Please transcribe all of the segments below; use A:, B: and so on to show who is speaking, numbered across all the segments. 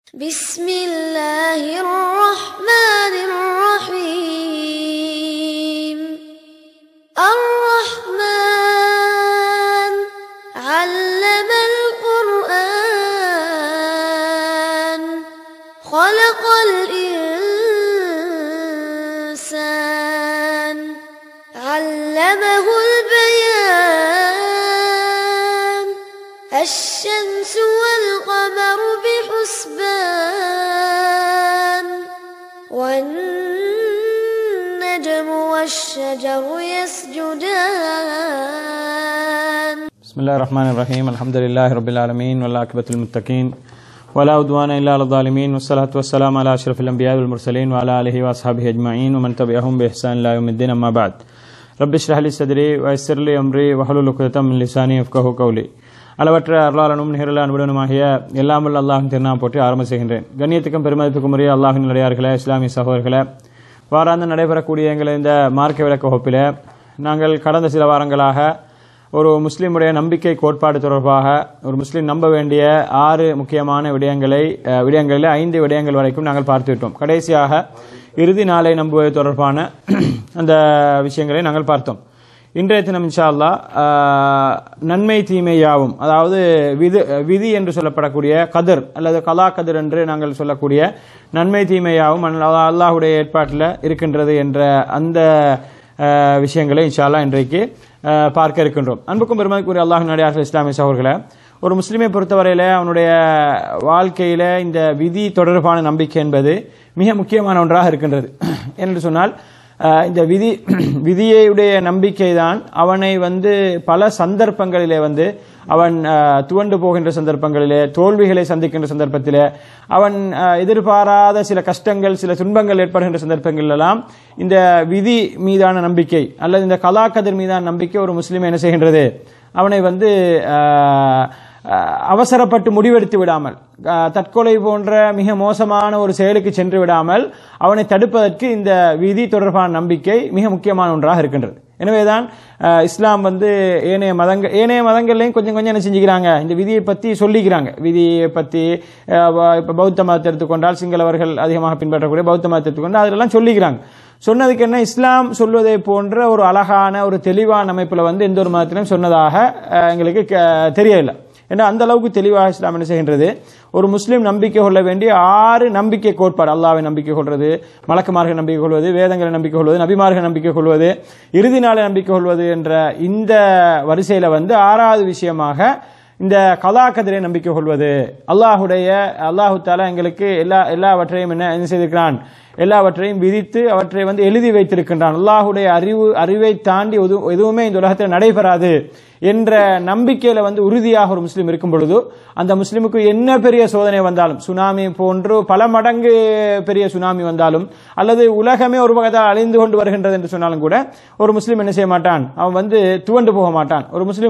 A: بسم الله الرحمن الرحيم الرحمن علم القرآن خلق الإنسان علمه البيان الشمس والقمر بحسبان والنجم والشجر يسجدان
B: بسم الله الرحمن الرحيم الحمد لله رب العالمين والعاقبة للمتقين ولا عدوان إلا على الظالمين والصلاة والسلام على أشرف الأنبياء والمرسلين وعلى آله وأصحابه أجمعين ومن تبعهم بإحسان إلى يوم الدين أما بعد رب اشرح لي صدري ويسر لي أمري واحلل عقدة من لساني يفقهوا قولي அளவற்ற அருளாளனும் நிகழ அன்புடனுமாகிய எல்லாம் வல்ல அல்லாஹ்வின் திருநாமம் போற்றி ஆரம்ப செய்கின்றேன். கண்ணியத்துக்கும் பெருமதிப்புக்கும் உரிய அல்லாஹ்வின் நல்லடியார்களே, இஸ்லாமிய சகோதரர்களே, வாராந்து நடைபெறக்கூடிய எங்கள் இந்த மார்க்க விளக்க வகுப்பில் நாங்கள் கடந்த சில வாரங்களாக ஒரு முஸ்லீமுடைய நம்பிக்கை கோட்பாடு தொடர்பாக ஒரு முஸ்லீம் நம்ப வேண்டிய 6 முக்கியமான விடயங்களில் 5 விடயங்கள் வரைக்கும் நாங்கள் பார்த்துவிட்டோம். கடைசியாக இறுதி நாளை நம்புவது தொடர்பான அந்த விஷயங்களை நாங்கள் பார்த்தோம். இன்றைய தினம் இன்ஷா அல்லாஹ் நன்மை தீமை யாவும், அதாவது விதி என்று சொல்லப்படக்கூடிய கதர் அல்லது கலா கதர் என்று நாங்கள் சொல்லக்கூடிய நன்மை தீமை யாவும் அல்லாஹ்வுடைய ஏற்பாட்டில் இருக்கின்றது என்ற அந்த விஷயங்களை இன்ஷா அல்லாஹ் இன்றைக்கு பார்க்க இருக்கின்றோம். அன்புக்கும் பெருமதிக்குரிய அல்லாஹ்வின் நல்லடியார்களே, இஸ்லாமிய சகோதரர்களே, ஒரு முஸ்லிமை பொறுத்தவரையில அவனுடைய வாழ்க்கையில இந்த விதி தொடர்பான நம்பிக்கை என்பது மிக முக்கியமான ஒன்றாக இருக்கின்றது. என்று சொன்னால் இந்த விதியுடைய நம்பிக்கை தான் அவனை பல சந்தர்ப்பங்களிலே அவன் துவண்டு போகின்ற சந்தர்ப்பங்களிலே, தோல்விகளை சந்திக்கின்ற சந்தர்ப்பத்திலே, அவன் எதிர்பாராத சில கஷ்டங்கள் சில துன்பங்கள் ஏற்படுகின்ற சந்தர்ப்பங்களெல்லாம் இந்த விதி மீதான நம்பிக்கை அல்லது இந்த கலாக்கதிர் மீதான நம்பிக்கை ஒரு முஸ்லிம் என்ன செய்கின்றது, அவனை அவசரப்பட்டு முடிவெடுத்து விடாமல், தற்கொலை போன்ற மிக மோசமான ஒரு செயலுக்கு சென்று விடாமல் அவனை தடுப்பதற்கு இந்த விதி தொடர்பான நம்பிக்கை மிக முக்கியமான ஒன்றாக இருக்கின்றது. எனவேதான் இஸ்லாம் ஏனைய மதங்கள்லையும் கொஞ்சம் என்ன செஞ்சுக்கிறாங்க, இந்த விதியை பற்றி சொல்லிக்கிறாங்க. விதியை பற்றி இப்போ பௌத்த மதத்தை எடுத்துக்கொண்டால், சிங்களவர்கள் அதிகமாக பின்பற்றக்கூடிய பௌத்த மதத்தை எடுத்துக்கொண்டால் அதெல்லாம் சொல்லிக்கிறாங்க. சொன்னதுக்கு என்ன, இஸ்லாம் சொல்வதை போன்ற ஒரு அழகான ஒரு தெளிவான அமைப்பில் எந்த ஒரு மதத்திலும் சொன்னதாக எங்களுக்கு தெரியவில்லை. ஏன்னா அந்த அளவுக்கு தெளிவாக இஸ்லாம் என்ன செய்கின்றது, ஒரு முஸ்லீம் நம்பிக்கை கொள்ள வேண்டிய 6 நம்பிக்கை கோட்பாடு, அல்லாஹ்வை நம்பிக்கை கொள்வது, மலக்குமார்கள் நம்பிக்கை கொள்வது, வேதங்களை நம்பிக்கை கொள்வது, நபிமார்கள் நம்பிக்கை கொள்வது, இறுதி நாளை நம்பிக்கை கொள்வது என்ற இந்த வரிசையில 6வது விஷயமாக இந்த கலாக்கதிரை நம்பிக்கை கொள்வது. அல்லாஹு தாலா எங்களுக்கு எல்லாவற்றையும் என்ன செய்திருக்கிறான், எல்லாவற்றையும் விதித்து அவற்றை எழுதி வைத்திருக்கின்றான். அல்லாஹுடைய அறிவை தாண்டி எதுவுமே இந்த உலகத்தில் நடைபெறாது என்ற நம்பிக்கையில உறுதியாக ஒரு முஸ்லீம் இருக்கும் பொழுது, அந்த முஸ்லிமுக்கு என்ன பெரிய சோதனை வந்தாலும், சுனாமி போன்று பல மடங்கு பெரிய சுனாமி வந்தாலும், அல்லது உலகமே ஒரு வகையால் அழிந்து கொண்டு வருகின்றது என்று சொன்னாலும் கூட ஒரு முஸ்லீம் என்ன செய்ய மாட்டான், அவன் துவண்டு போக மாட்டான். ஒரு முஸ்லீம்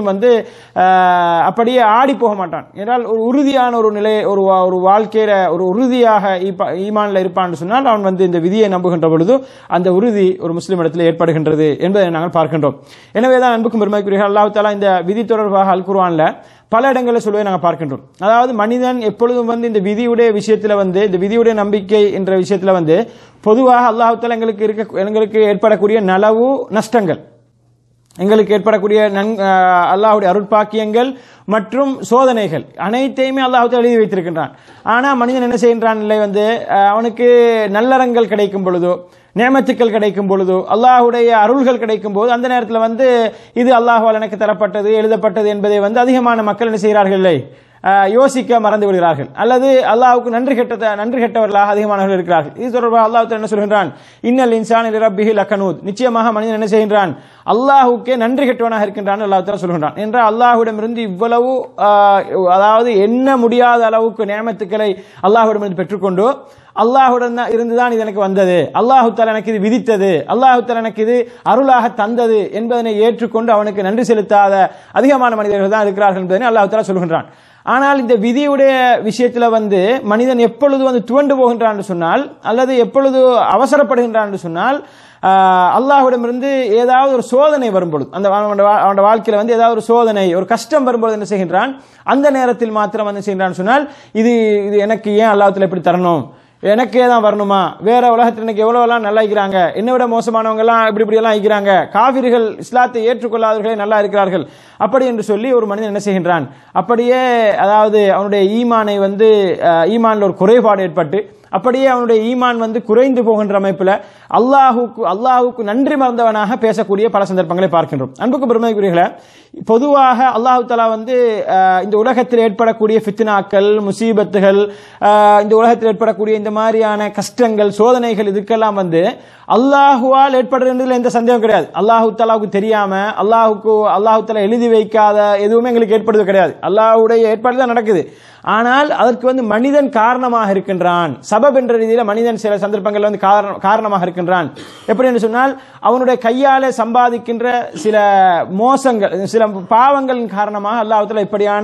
B: அப்படியே ஆடி போக மாட்டான். என்றால் ஒரு உறுதியான ஒரு நிலை, ஒரு வாழ்க்கையில ஒரு உறுதியாக ஈமான்ல இருப்பான்னு சொன்னால் அவன் இந்த விதியை நம்புகின்ற பொழுது அந்த உறுதி ஒரு முஸ்லிம் இடத்தில் ஏற்படுகின்றது என்பதை நாங்கள் பார்க்கின்றோம். எனவேதான் அன்புக்கும் பெருமைக்குரிய அல்லாஹ் தஆலா இந்த விதி தொடர்பாக அல் குர்ஆன்ல பல இடங்களில் சொல்வதை நாங்கள் பார்க்கின்றோம். அதாவது மனிதன் எப்பொழுதும் இந்த விதியுடைய விஷயத்துல இந்த விதியுடைய நம்பிக்கை என்ற விஷயத்துல பொதுவாக அல்லாஹ் தஆலா எங்களுக்கு ஏற்படக்கூடிய நலவு நஷ்டங்கள், எங்களுக்கு ஏற்படக்கூடிய அல்லாஹ்வுடைய அருட்பாக்கியங்கள் மற்றும் சோதனைகள் அனைத்தையுமே அல்லாஹ் எழுதி வைத்திருக்கின்றான். ஆனா மனிதன் என்ன செய்கின்றான், இல்லை அவனுக்கு நல்லறங்கள் கிடைக்கும் பொழுதோ, நியமத்துக்கள் கிடைக்கும் பொழுதோ, அல்லாஹ்வுடைய அருள்கள் கிடைக்கும் போது அந்த நேரத்தில் இது அல்லாஹ்வால் எனக்கு தரப்பட்டது, எழுதப்பட்டது என்பதை அதிகமான மக்கள் என்ன செய்கிறார்கள், இல்லை யோசிக்க மறந்து விடுகிறார்கள், அல்லது அல்லாஹ்வுக்கு நன்றி கெட்டவர்களாக அதிகமானவர்கள் இருக்கிறார்கள். இது தொடர்பாக அல்லாஹ் என்ன சொல்கின்றான், இன்னல் இன்சான லிரப்பிஹி லகனூத், நிச்சயமாக மனிதன் என்ன செய்கின்றான், அல்லாஹ்வுக்கே நன்றி கெட்டவனாக இருக்கின்றான் அல்லாஹ் தஆலா சொல்கின்றான். என்றால் அல்லாஹ்விடமிருந்து இவ்வளவு அதாவது எண்ண முடியாத அளவுக்கு நியமத்துக்களை அல்லாஹ்விடமிருந்து பெற்றுக்கொண்டு, அல்லாஹ்வுடன் இருந்துதான் இது எனக்கு வந்தது, அல்லாஹ் தஆலா எனக்கு இது விதித்தது, அல்லாஹ் தஆலா எனக்கு இது அருளாக தந்தது என்பதனை ஏற்றுக்கொண்டு அவனுக்கு நன்றி செலுத்தாத அதிகமான மனிதர்கள் தான் இருக்கிறார்கள் என்பதனை அல்லாஹ் தஆலா சொல்கின்றான். ஆனால் இந்த விதியுடைய விஷயத்துல மனிதன் எப்பொழுது துவண்டு போகின்றான் என்று சொன்னால், அல்லது எப்பொழுது அவசரப்படுகின்றான் என்று சொன்னால், அல்லாஹ்விடமிருந்து ஏதாவது ஒரு சோதனை வரும்பொழுது, அந்த அவனோட வாழ்க்கையில வந்து ஏதாவது ஒரு சோதனை, ஒரு கஷ்டம் வரும்போது என்ன செய்கின்றான், அந்த நேரத்தில் மாத்திரம் என்ன செய்கின்றான் சொன்னால், இது எனக்கு ஏன் அல்லாஹ்வுத்தாலா இப்படி தரணும், எனக்கே தான் வரணுமா, வேற உலகத்தில் எனக்கு எவ்வளவு நல்லா இருக்கிறாங்க, என்னை விட மோசமானவங்க எல்லாம் இப்படி எல்லாம் இருக்கிறாங்க, காவிர்கள் இஸ்லாத்தை ஏற்றுக்கொள்ளாதவர்களே நல்லா இருக்கிறார்கள், அப்படி என்று சொல்லி ஒரு மனிதன் என்ன செய்கின்றான், அப்படியே அதாவது அவனுடைய ஈமானை வந்து ஈமான்ல ஒரு குறைபாடு ஏற்பட்டு அப்படியே அவனுடைய ஈமான் வந்து குறைந்து போகின்ற அமைப்புல அல்லாஹுக்கு நன்றி மறந்தவனாக பேசக்கூடிய பல சந்தர்ப்பங்களை பார்க்கின்றோம். அன்புக்கு பெருமைக்குரியவர்களே, பொதுவாக அல்லாஹு தஆலா வந்து இந்த உலகத்தில் ஏற்படக்கூடிய ஃபித்னாக்கள், முசீபத்துகள், இந்த உலகத்தில் ஏற்படக்கூடிய இந்த மாதிரியான கஷ்டங்கள், சோதனைகள், இதுக்கெல்லாம் வந்து அல்லாஹுவால் ஏற்படுறதுல எந்த சந்தேகம் கிடையாது. அல்லாஹு தஆலாவுக்கு தெரியாம அல்லாஹு தஆலா எழுதி வைக்காத எதுவுமே எங்களுக்கு ஏற்படுவது கிடையாது. அல்லாஹ்வுடைய ஏற்பாடு தான் நடக்குது. ஆனால் அதற்கு வந்து மனிதன் காரணமாக இருக்கின்றான். சபப் என்ற ரீதியில மனிதன் சில சந்தர்ப்பங்கள் வந்து காரணமாக இருக்கின்றான். எப்படி என்று சொன்னால், அவனுடைய கையாலே சம்பாதிக்கின்ற சில மோசங்கள், சில பாவங்களின் காரணமாக அல்லாஹ் தஆலா இப்படியான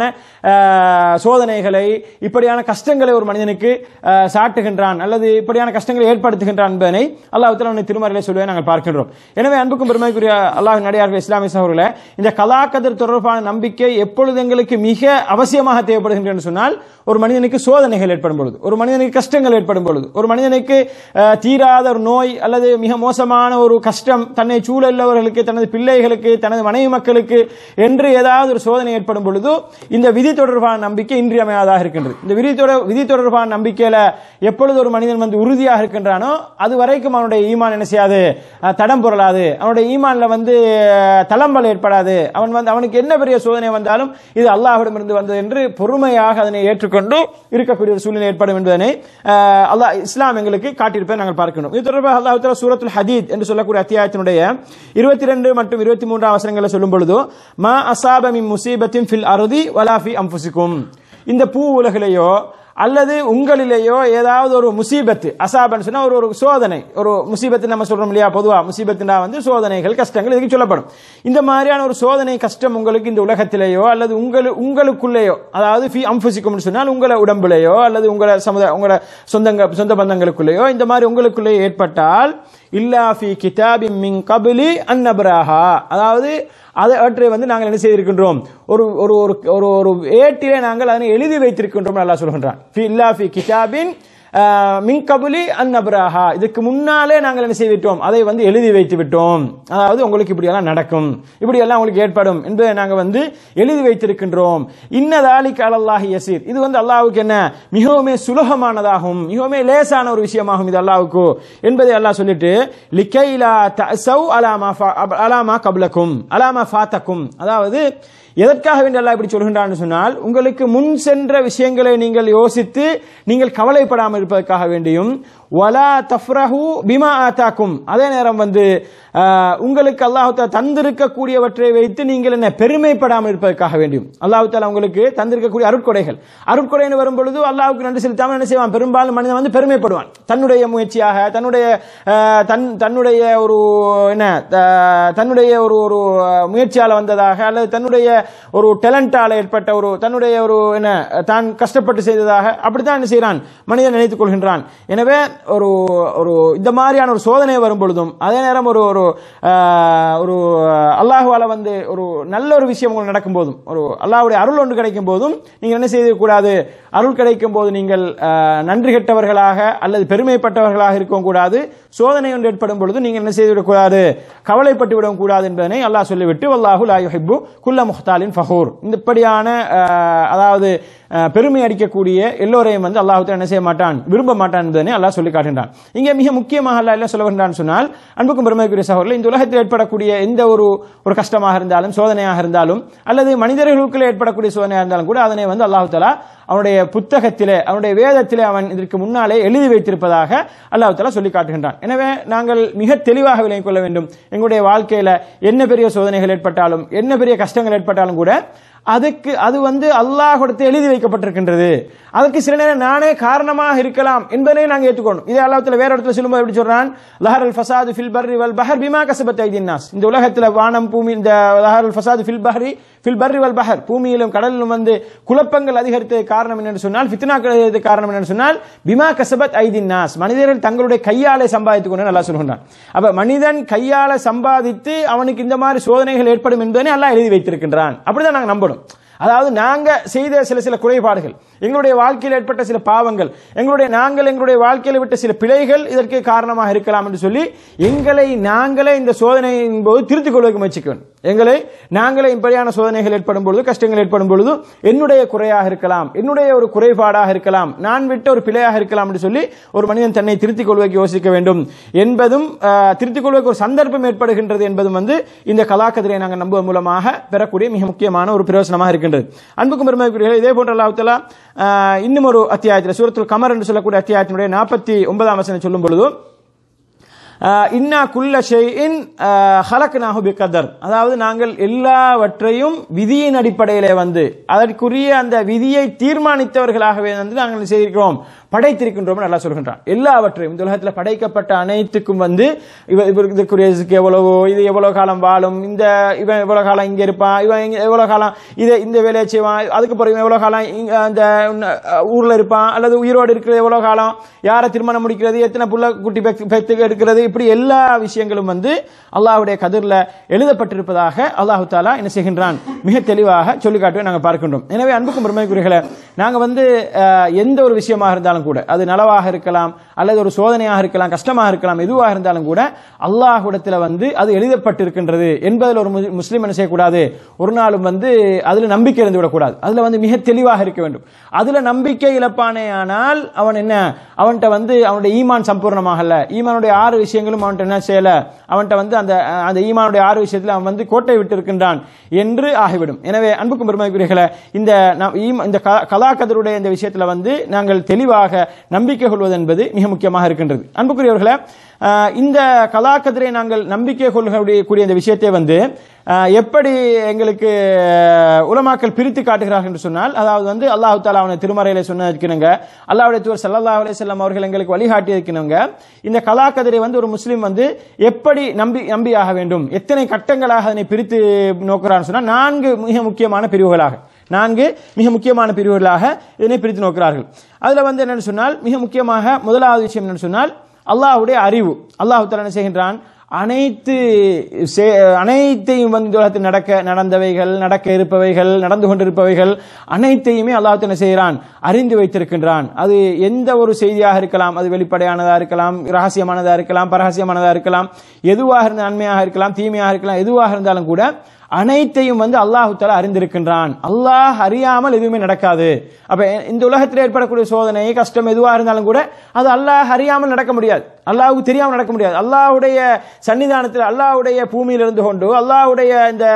B: சோதனைகளை, இப்படியான கஷ்டங்களை ஒரு மனிதனுக்கு சாட்டுகின்றான் அல்லது இப்படியான கஷ்டங்களை ஏற்படுத்துகின்றான் என்பதனை அல்லாஹ் தஆலா திருமறையிலே சொல்வதை நாங்கள் பார்க்கின்றோம். எனவே அன்புக்கும் பெருமைக்குரிய அல்லாஹ்வின் அடியார்களே, இஸ்லாமிய சகோதரர்களே, இந்த கலா கதர் தொடர்பான நம்பிக்கை எப்பொழுது எங்களுக்கு மிக அவசியமாக தேவைப்படுகின்றது சொன்னால், ஒரு மனிதனுக்கு சோதனைகள் ஏற்படும் பொழுது, ஒரு மனிதனுக்கு கஷ்டங்கள் ஏற்படும் பொழுது, ஒரு மனிதனுக்கு தீராத ஒரு நோய் அல்லது மிக மோசமான ஒரு கஷ்டம் தன்னை சூழல்லவர்களுக்கு, தனது பிள்ளைகளுக்கு, தனது மனைவி மக்களுக்கு என்று ஏதாவது ஒரு சோதனை ஏற்படும் பொழுது இந்த விதி தொடர்பான நம்பிக்கை இன்றியமையாதாக இருக்கின்றது. இந்த விதி தொடர்பான நம்பிக்கையில எப்பொழுது ஒரு மனிதன் வந்து உறுதியாக இருக்கின்றானோ அது வரைக்கும் அவனுடைய ஈமான் என்ன செய்யாது, தடம் புரளாது, அவனுடைய ஈமான்ல வந்து தளம்பல் ஏற்படாது. அவனுக்கு என்ன பெரிய சோதனை வந்தாலும் இது அல்லாஹ்விடமிருந்து வந்தது என்று பொறுமையாக அதனை ஏற்றுக்கொண்டு இருக்கக்கூடிய ஒரு சூழ்நிலை ஏற்படும் என்பதனை இஸ்லாம் எங்களுக்கு காட்டியிருப்பதை நாங்கள் பார்க்கணும். இது தொடர்பாக அல்லாஹ் தஆலா சூரத்துல் ஹதீத் என்று சொல்லக்கூடிய அத்தியாயத்தினுடைய 22 மற்றும் 23 வசனங்களை சொல்லும் பொழுது, மா அஸாப மின் முஸீபத்தின் ஃபில் அர்தி வலா ஃபி அன்ஃபுசிக்கும், இந்த பூ உலகிலேயோ அல்லது உங்களிலேயோ ஏதாவது ஒரு முசீபத்து, அசாபன்னு சொன்னா ஒரு சோதனை, ஒரு முசீபத்து நம்ம சொல்றோம் இல்லையா, பொதுவா முசீபத்துனா வந்து சோதனைகள், கஷ்டங்கள், இதுக்கு சொல்லப்படும். இந்த மாதிரியான ஒரு சோதனை, கஷ்டம் உங்களுக்கு இந்த உலகத்திலேயோ அல்லது உங்களுக்குள்ளேயோ, அதாவது ஃபி அன்ஃபுசிக்கும் சொன்னால் உங்களை உடம்புலையோ அல்லது உங்களை சொந்த பந்தங்களுக்குள்ளேயோ இந்த மாதிரி உங்களுக்குள்ளேயோ ஏற்பட்டால், இல்லா ஃபி கிதாபின் மின் கப்லி அன் நப்ராஹா, அதாவது அதை வந்து நாங்கள் என்ன செய்திருக்கின்றோம், ஒரு ஒரு ஒரு ஏட்டிலே நாங்கள் அதனை எழுதி வைத்திருக்கின்றோம் அல்லாஹ் சொல்கின்றான். இல்லா ஃபி கிதாபின் மின் கப்லி அன் நப்ராஹா, இதுக்கு முன்னாலே நாங்கள் என்ன செய்துவிட்டோம், அதை வந்து எழுதி வைத்து விட்டோம். அதாவது உங்களுக்கு இப்படியெல்லாம் நடக்கும், இப்படியெல்லாம் உங்களுக்கு ஏற்படும் என்பதை நாங்கள் வந்து எழுதி வைத்திருக்கின்றோம். இன்னதாலிக அலல்லாஹி யசீர், இது வந்து அல்லாஹ்வுக்கு என்ன மிகவும் சுலபமானதாகும், மிகவும் லேசான ஒரு விஷயமாகும் இது அல்லாஹ்வுக்கு என்பதை அல்லாஹ் சொல்லிட்டு, லிகைலா தஸவ் அலாமா கப்லக்கும் அலாமா ஃபாத்தக்கும், அதாவது எதற்காக வேண்டி அல்லாஹ் இப்படி சொல்கின்றான்னு சொன்னால், உங்களுக்கு முன் சென்ற விஷயங்களை நீங்கள் யோசித்து நீங்கள் கவலைப்படாமல் இருப்பதற்காக வேண்டியும், வலா தஃப்ரஹு பிமா ஆதாக்கும், அதே நேரம் வந்து உங்களுக்கு அல்லாஹ் தஆலா தந்திருக்கக்கூடியவற்றை வைத்து நீங்கள் என்ன பெருமைப்படாமல் இருப்பதற்காக வேண்டியும், அல்லாஹ் தஆலா உங்களுக்கு தந்திருக்கக்கூடிய அருட்கொடைன்னு வரும் பொழுது அல்லாஹ்வுக்கு நன்றி செலுத்தாமல் என்ன செய்வான், பெரும்பாலும் மனிதன் வந்து பெருமைப்படுவான். தன்னுடைய முயற்சியாக, தன்னுடைய ஒரு என்ன தன்னுடைய ஒரு முயற்சியால் வந்ததாக அல்லது தன்னுடைய ஒரு டேலண்டால ஏற்பட்ட ஒரு தன்னுடைய ஒரு என்ன தான் கஷ்டப்பட்டு செய்ததாக அப்படித்தான் என்ன செய்யறான், மனிதன் நினைத்துக் கொள்கின்றான். எனவே ஒரு இந்த மாதிரியான ஒரு சோதனை வரும் பொழுதும், அதே நேரம் ஒரு அல்லாஹ்வால வந்து ஒரு நல்ல ஒரு விஷயம் உங்களுக்கு நடக்கும் போதும், ஒரு அல்லாஹ்வுடைய அருள் ஒன்று கிடைக்கும் போதும் நீங்கள் என்ன செய்யக்கூடாது, அருள் கிடைக்கும் போது நீங்கள் நன்றி கெட்டவர்களாக அல்லது பெருமைப்பட்டவர்களாக இருக்கவும் கூடாது. சோதனை ஒன்று ஏற்படும் பொழுது நீங்கள் என்ன செய்துவிடக்கூடாது, கவலைப்பட்டு விடவும் கூடாது என்பதனை அல்லாஹ் சொல்லிவிட்டு, வல்லாஹு லா யுஹிப்பு குல்ல முஹ்தாலின் ஃபஹூர், இப்படியான அதாவது பெருமை அடிக்கக்கூடிய எல்லோரையும் வந்து அல்லாஹ் என்ன செய்ய மாட்டான், விரும்ப மாட்டான் என்பதனை அல்லாஹ் சொல்லி காட்டுகின்றான். இங்கே மிக முக்கியமாக அல்லாஹ் என்ன சொல்லுகின்றான் சொன்னால், அன்புக்கும் பெருமைக்குரிய சகோதரர்களே, இந்த உலகத்தில் ஏற்படக்கூடிய எந்த ஒரு கஷ்டமாக இருந்தாலும், சோதனையாக இருந்தாலும் அல்லது மனிதர்களுக்குள்ளே ஏற்படக்கூடிய சோதனையாக இருந்தாலும் கூட அதனை வந்து அல்லாஹ் தஆலா அவனுடைய புத்தகத்திலே, அவனுடைய வேதத்திலே அவன் இதற்கு முன்னாலே எழுதி வைத்திருப்பதாக அல்லாஹ் தஆலா சொல்லி காட்டுகின்றான். எனவே நாங்கள் மிக தெளிவாக விளங்கிக் கொள்ள வேண்டும், எங்களுடைய வாழ்க்கையில என்ன பெரிய சோதனைகள் ஏற்பட்டாலும், என்ன பெரிய கஷ்டங்கள் ஏற்பட்டாலும் கூட அது வந்து அல்லாஹ் கொடுத்து எழுதி வைக்கப்பட்டிருக்கின்றது. அதற்கு சில நேரம் நானே காரணமாக இருக்கலாம் என்பதை நாங்கள் ஏற்றுக்கொள்ளணும். இதே அல்லாஹ் தஆலா வேற இடத்துல சொல்லும்போது எப்படி சொல்றான், லஹரல் ஃபசாது ஃபில் பர்ரி வல் பஹர் பிமா கஸபத் ஐதின் நாஸ், இந்த உலகத்தில் வானம் பூமி, இந்த லஹரல் ஃபசாது ஃபில் பர்ரி வல் பஹர், பூமியிலும் கடலிலும் வந்து குழப்பங்கள் அதிகரித்தது காரணம் என்னன்னு சொன்னால், ஃபித்னாக்கள் எழுதுறதுக்கு காரணம் என்னன்னு சொன்னால், பிமா கஸபத் ஐதின் நாஸ், மனிதர்கள் தங்களுடைய கையாலே சம்பாதித்துக் கொண்டு அல்லாஹ் சொல்கிறான். அப்ப மனிதன் கையால சம்பாதித்து அவனுக்கு இந்த மாதிரி சோதனைகள் ஏற்படும் என்பதை அல்லாஹ் எழுதி வைத்திருக்கின்றான். அப்படிதான் நாங்க நம்பணும். அதாவது நாங்க செய்த சில குறைபாடுகள், எங்களுடைய வாழ்க்கையில் ஏற்பட்ட சில பாவங்கள், எங்களுடைய வாழ்க்கையில் விட்ட சில பிழைகள் இதற்கு காரணமாக இருக்கலாம் என்று சொல்லி எங்களை நாங்களே இந்த சோதனையின் போது திருத்திக் கொள்வதற்கு முயற்சிக்க வேண்டும். எங்களை நாங்களே இப்படியான சோதனைகள் ஏற்படும் பொழுது, கஷ்டங்கள் ஏற்படும் பொழுது என்னுடைய குறையாக இருக்கலாம், என்னுடைய ஒரு குறைபாடாக இருக்கலாம், நான் விட்ட ஒரு பிழையாக இருக்கலாம் என்று சொல்லி ஒரு மனிதன் தன்னை திருத்திக் கொள்வதற்கு யோசிக்க வேண்டும் என்பதும், திருத்திக் கொள்வதற்கு ஒரு சந்தர்ப்பம் ஏற்படுகின்றது என்பதும் இந்த கலாக்கதிரை நாங்கள் நம்புவதன் மூலமாக பெறக்கூடிய மிக முக்கியமான ஒரு பிரயோசனமாக இருக்கின்றது. அன்புக்கும் பெருமைக்குரியவர்களே, இதே போன்ற அல்லாஹ் தஆலா இன்னும் ஒரு அத்தியாயத்தில், சூரத்துல் கமர் என்று சொல்லக்கூடிய அத்தியாயத்தினுடைய 49ஆம் வசனம் சொல்லும் பொழுது, இன்னா குல்ல ஷைஇன் ஹலக்னாஹு பிகதர், அதாவது நாங்கள் எல்லாவற்றையும் விதியின் அடிப்படையிலே அதற்குரிய அந்த விதியை தீர்மானித்தவர்களாகவே நாங்கள் செய்திருக்கிறோம், படைத்திருக்கின்றோம் அல்லாஹ் சொல்கின்றான். எல்லாவற்றையும் இந்த உலகத்தில் படைக்கப்பட்ட அனைத்துக்கும் இதுக்குரிய எவ்வளவோ, இது எவ்வளவு காலம் வாழும், இவன் எவ்வளவு காலம் இங்க இருப்பான், இவன் எவ்வளவு காலம் இந்த வேலையை செய்வான், அதுக்கு பிறகு எவ்வளவு காலம் அந்த ஊர்ல இருப்பான், அல்லது உயிரோடு இருக்கிறது எவ்வளவு காலம், யாரை திருமணம் முடிக்கிறது, எத்தனை புள்ள குட்டி பெத்து எடுக்கிறது, இப்படி எல்லா விஷயங்களும் அல்லாஹ்வுடைய கதிர்ல எழுதப்பட்டிருப்பதாக அல்லாஹ் தஆலா என்ன செய்கின்றான், மிக தெளிவாக சொல்லி காட்டுவதை நாங்கள் பார்க்கின்றோம். எனவே அன்புக்கும் பெருமைக்குரியவர்களே, நாங்க எந்த ஒரு விஷயமாக இருந்தாலும் கூட, அது நலவாக இருக்கலாம், அல்லது ஒரு சோதனையாக இருக்கலாம், கஷ்டமாக இருக்கலாம், எதுவாக இருந்தாலும் கூட அல்லாஹ்விடத்தில் அது எழுதப்பட்டிருக்கின்றது என்பதில் ஒரு முஸ்லிம் என்ன செய்யக்கூடாது, ஒரு நாளும் அதுல நம்பிக்கை இருந்து விடக்கூடாது. அதுல மிக தெளிவாக இருக்க வேண்டும். அதுல நம்பிக்கை இழப்பானே ஆனால் அவன்கிட்ட அவனுடைய ஈமான் சம்பூர்ணமாக அல்ல, ஈமானுடைய 6 விஷயங்களும் அவன்கிட்ட என்ன செய்யல, அவன்கிட்ட அந்த ஈமானுடைய 6 விஷயத்தில் அவன் கோட்டை விட்டு இருக்கின்றான் என்று ஆகிவிடும். எனவே அன்புக்கும் பெருமைக்குரியவர்களே, இந்த கலாக்கதருடைய இந்த விஷயத்தில் நாங்கள் தெளிவாக நம்பிக்கை கொள்வது என்பது மிக முக்கியமாக இருக்கின்றது. அன்புக்குரியவர்களே, இந்த கலாக்கதிரை நாங்கள் நம்பிக்கை கொள்ளக்கூடிய இந்த விஷயத்தை எப்படி எங்களுக்கு உலமாக்கள் பிரித்து காட்டுகிறார்கள் என்று சொன்னால், அதாவது அல்லாஹ் தஆலா அவனை திருமறையில சொன்னதற்கினங்க, அல்லாஹ்வுடைய தூதர் ஸல்லல்லாஹு அலைஹி வஸல்லம் அவர்கள் எங்களுக்கு வழிகாட்டியிருக்கிறவங்க, இந்த கலாக்கதிரை ஒரு முஸ்லிம் எப்படி நம்பியாக வேண்டும், எத்தனை கட்டங்களாக அதனை பிரித்து நோக்குறான்னு சொன்னால் 4 மிக முக்கியமான பிரிவுகளாக இதனை பிரித்து நோக்கிறார்கள். அதுல என்னன்னு சொன்னால், மிக முக்கியமாக முதலாவது விஷயம் என்னன்னு சொன்னால் அல்லாஹ்வுடைய அறிவு. அல்லாஹ் தஆலா என்ன செய்கின்றான், அனைத்தையும் நடந்தவைகள், நடக்க இருப்பவைகள், நடந்து கொண்டிருப்பவைகள் அனைத்தையுமே அல்லாஹ் என்ன செய்கிறான், அறிந்து வைத்திருக்கின்றான். அது எந்த ஒரு செய்தியாக இருக்கலாம், அது வெளிப்படையானதா இருக்கலாம், ரகசியமானதா இருக்கலாம், பரகசியமானதா இருக்கலாம், எதுவாக இருந்த நன்மையாக இருக்கலாம், தீமையாக இருக்கலாம், எதுவாக இருந்தாலும் கூட அனைத்தையும் அல்லாஹ் தஆலா அறிந்திருக்கின்றான். அல்லாஹ் அறியாமல் எதுவுமே நடக்காது. அப்ப இந்த உலகத்தில் ஏற்படக்கூடிய சோதனை, கஷ்டம் எதுவாக இருந்தாலும் கூட அது அல்லாஹ் அறியாமல் நடக்க முடியாது, அல்லாஹ்வுக்கு தெரியாமல் நடக்க முடியாது. அல்லாஹ்வுடைய சன்னிதானத்தில், அல்லாஹ்வுடைய பூமியில் இருந்து கொண்டு, அல்லாஹ்வுடைய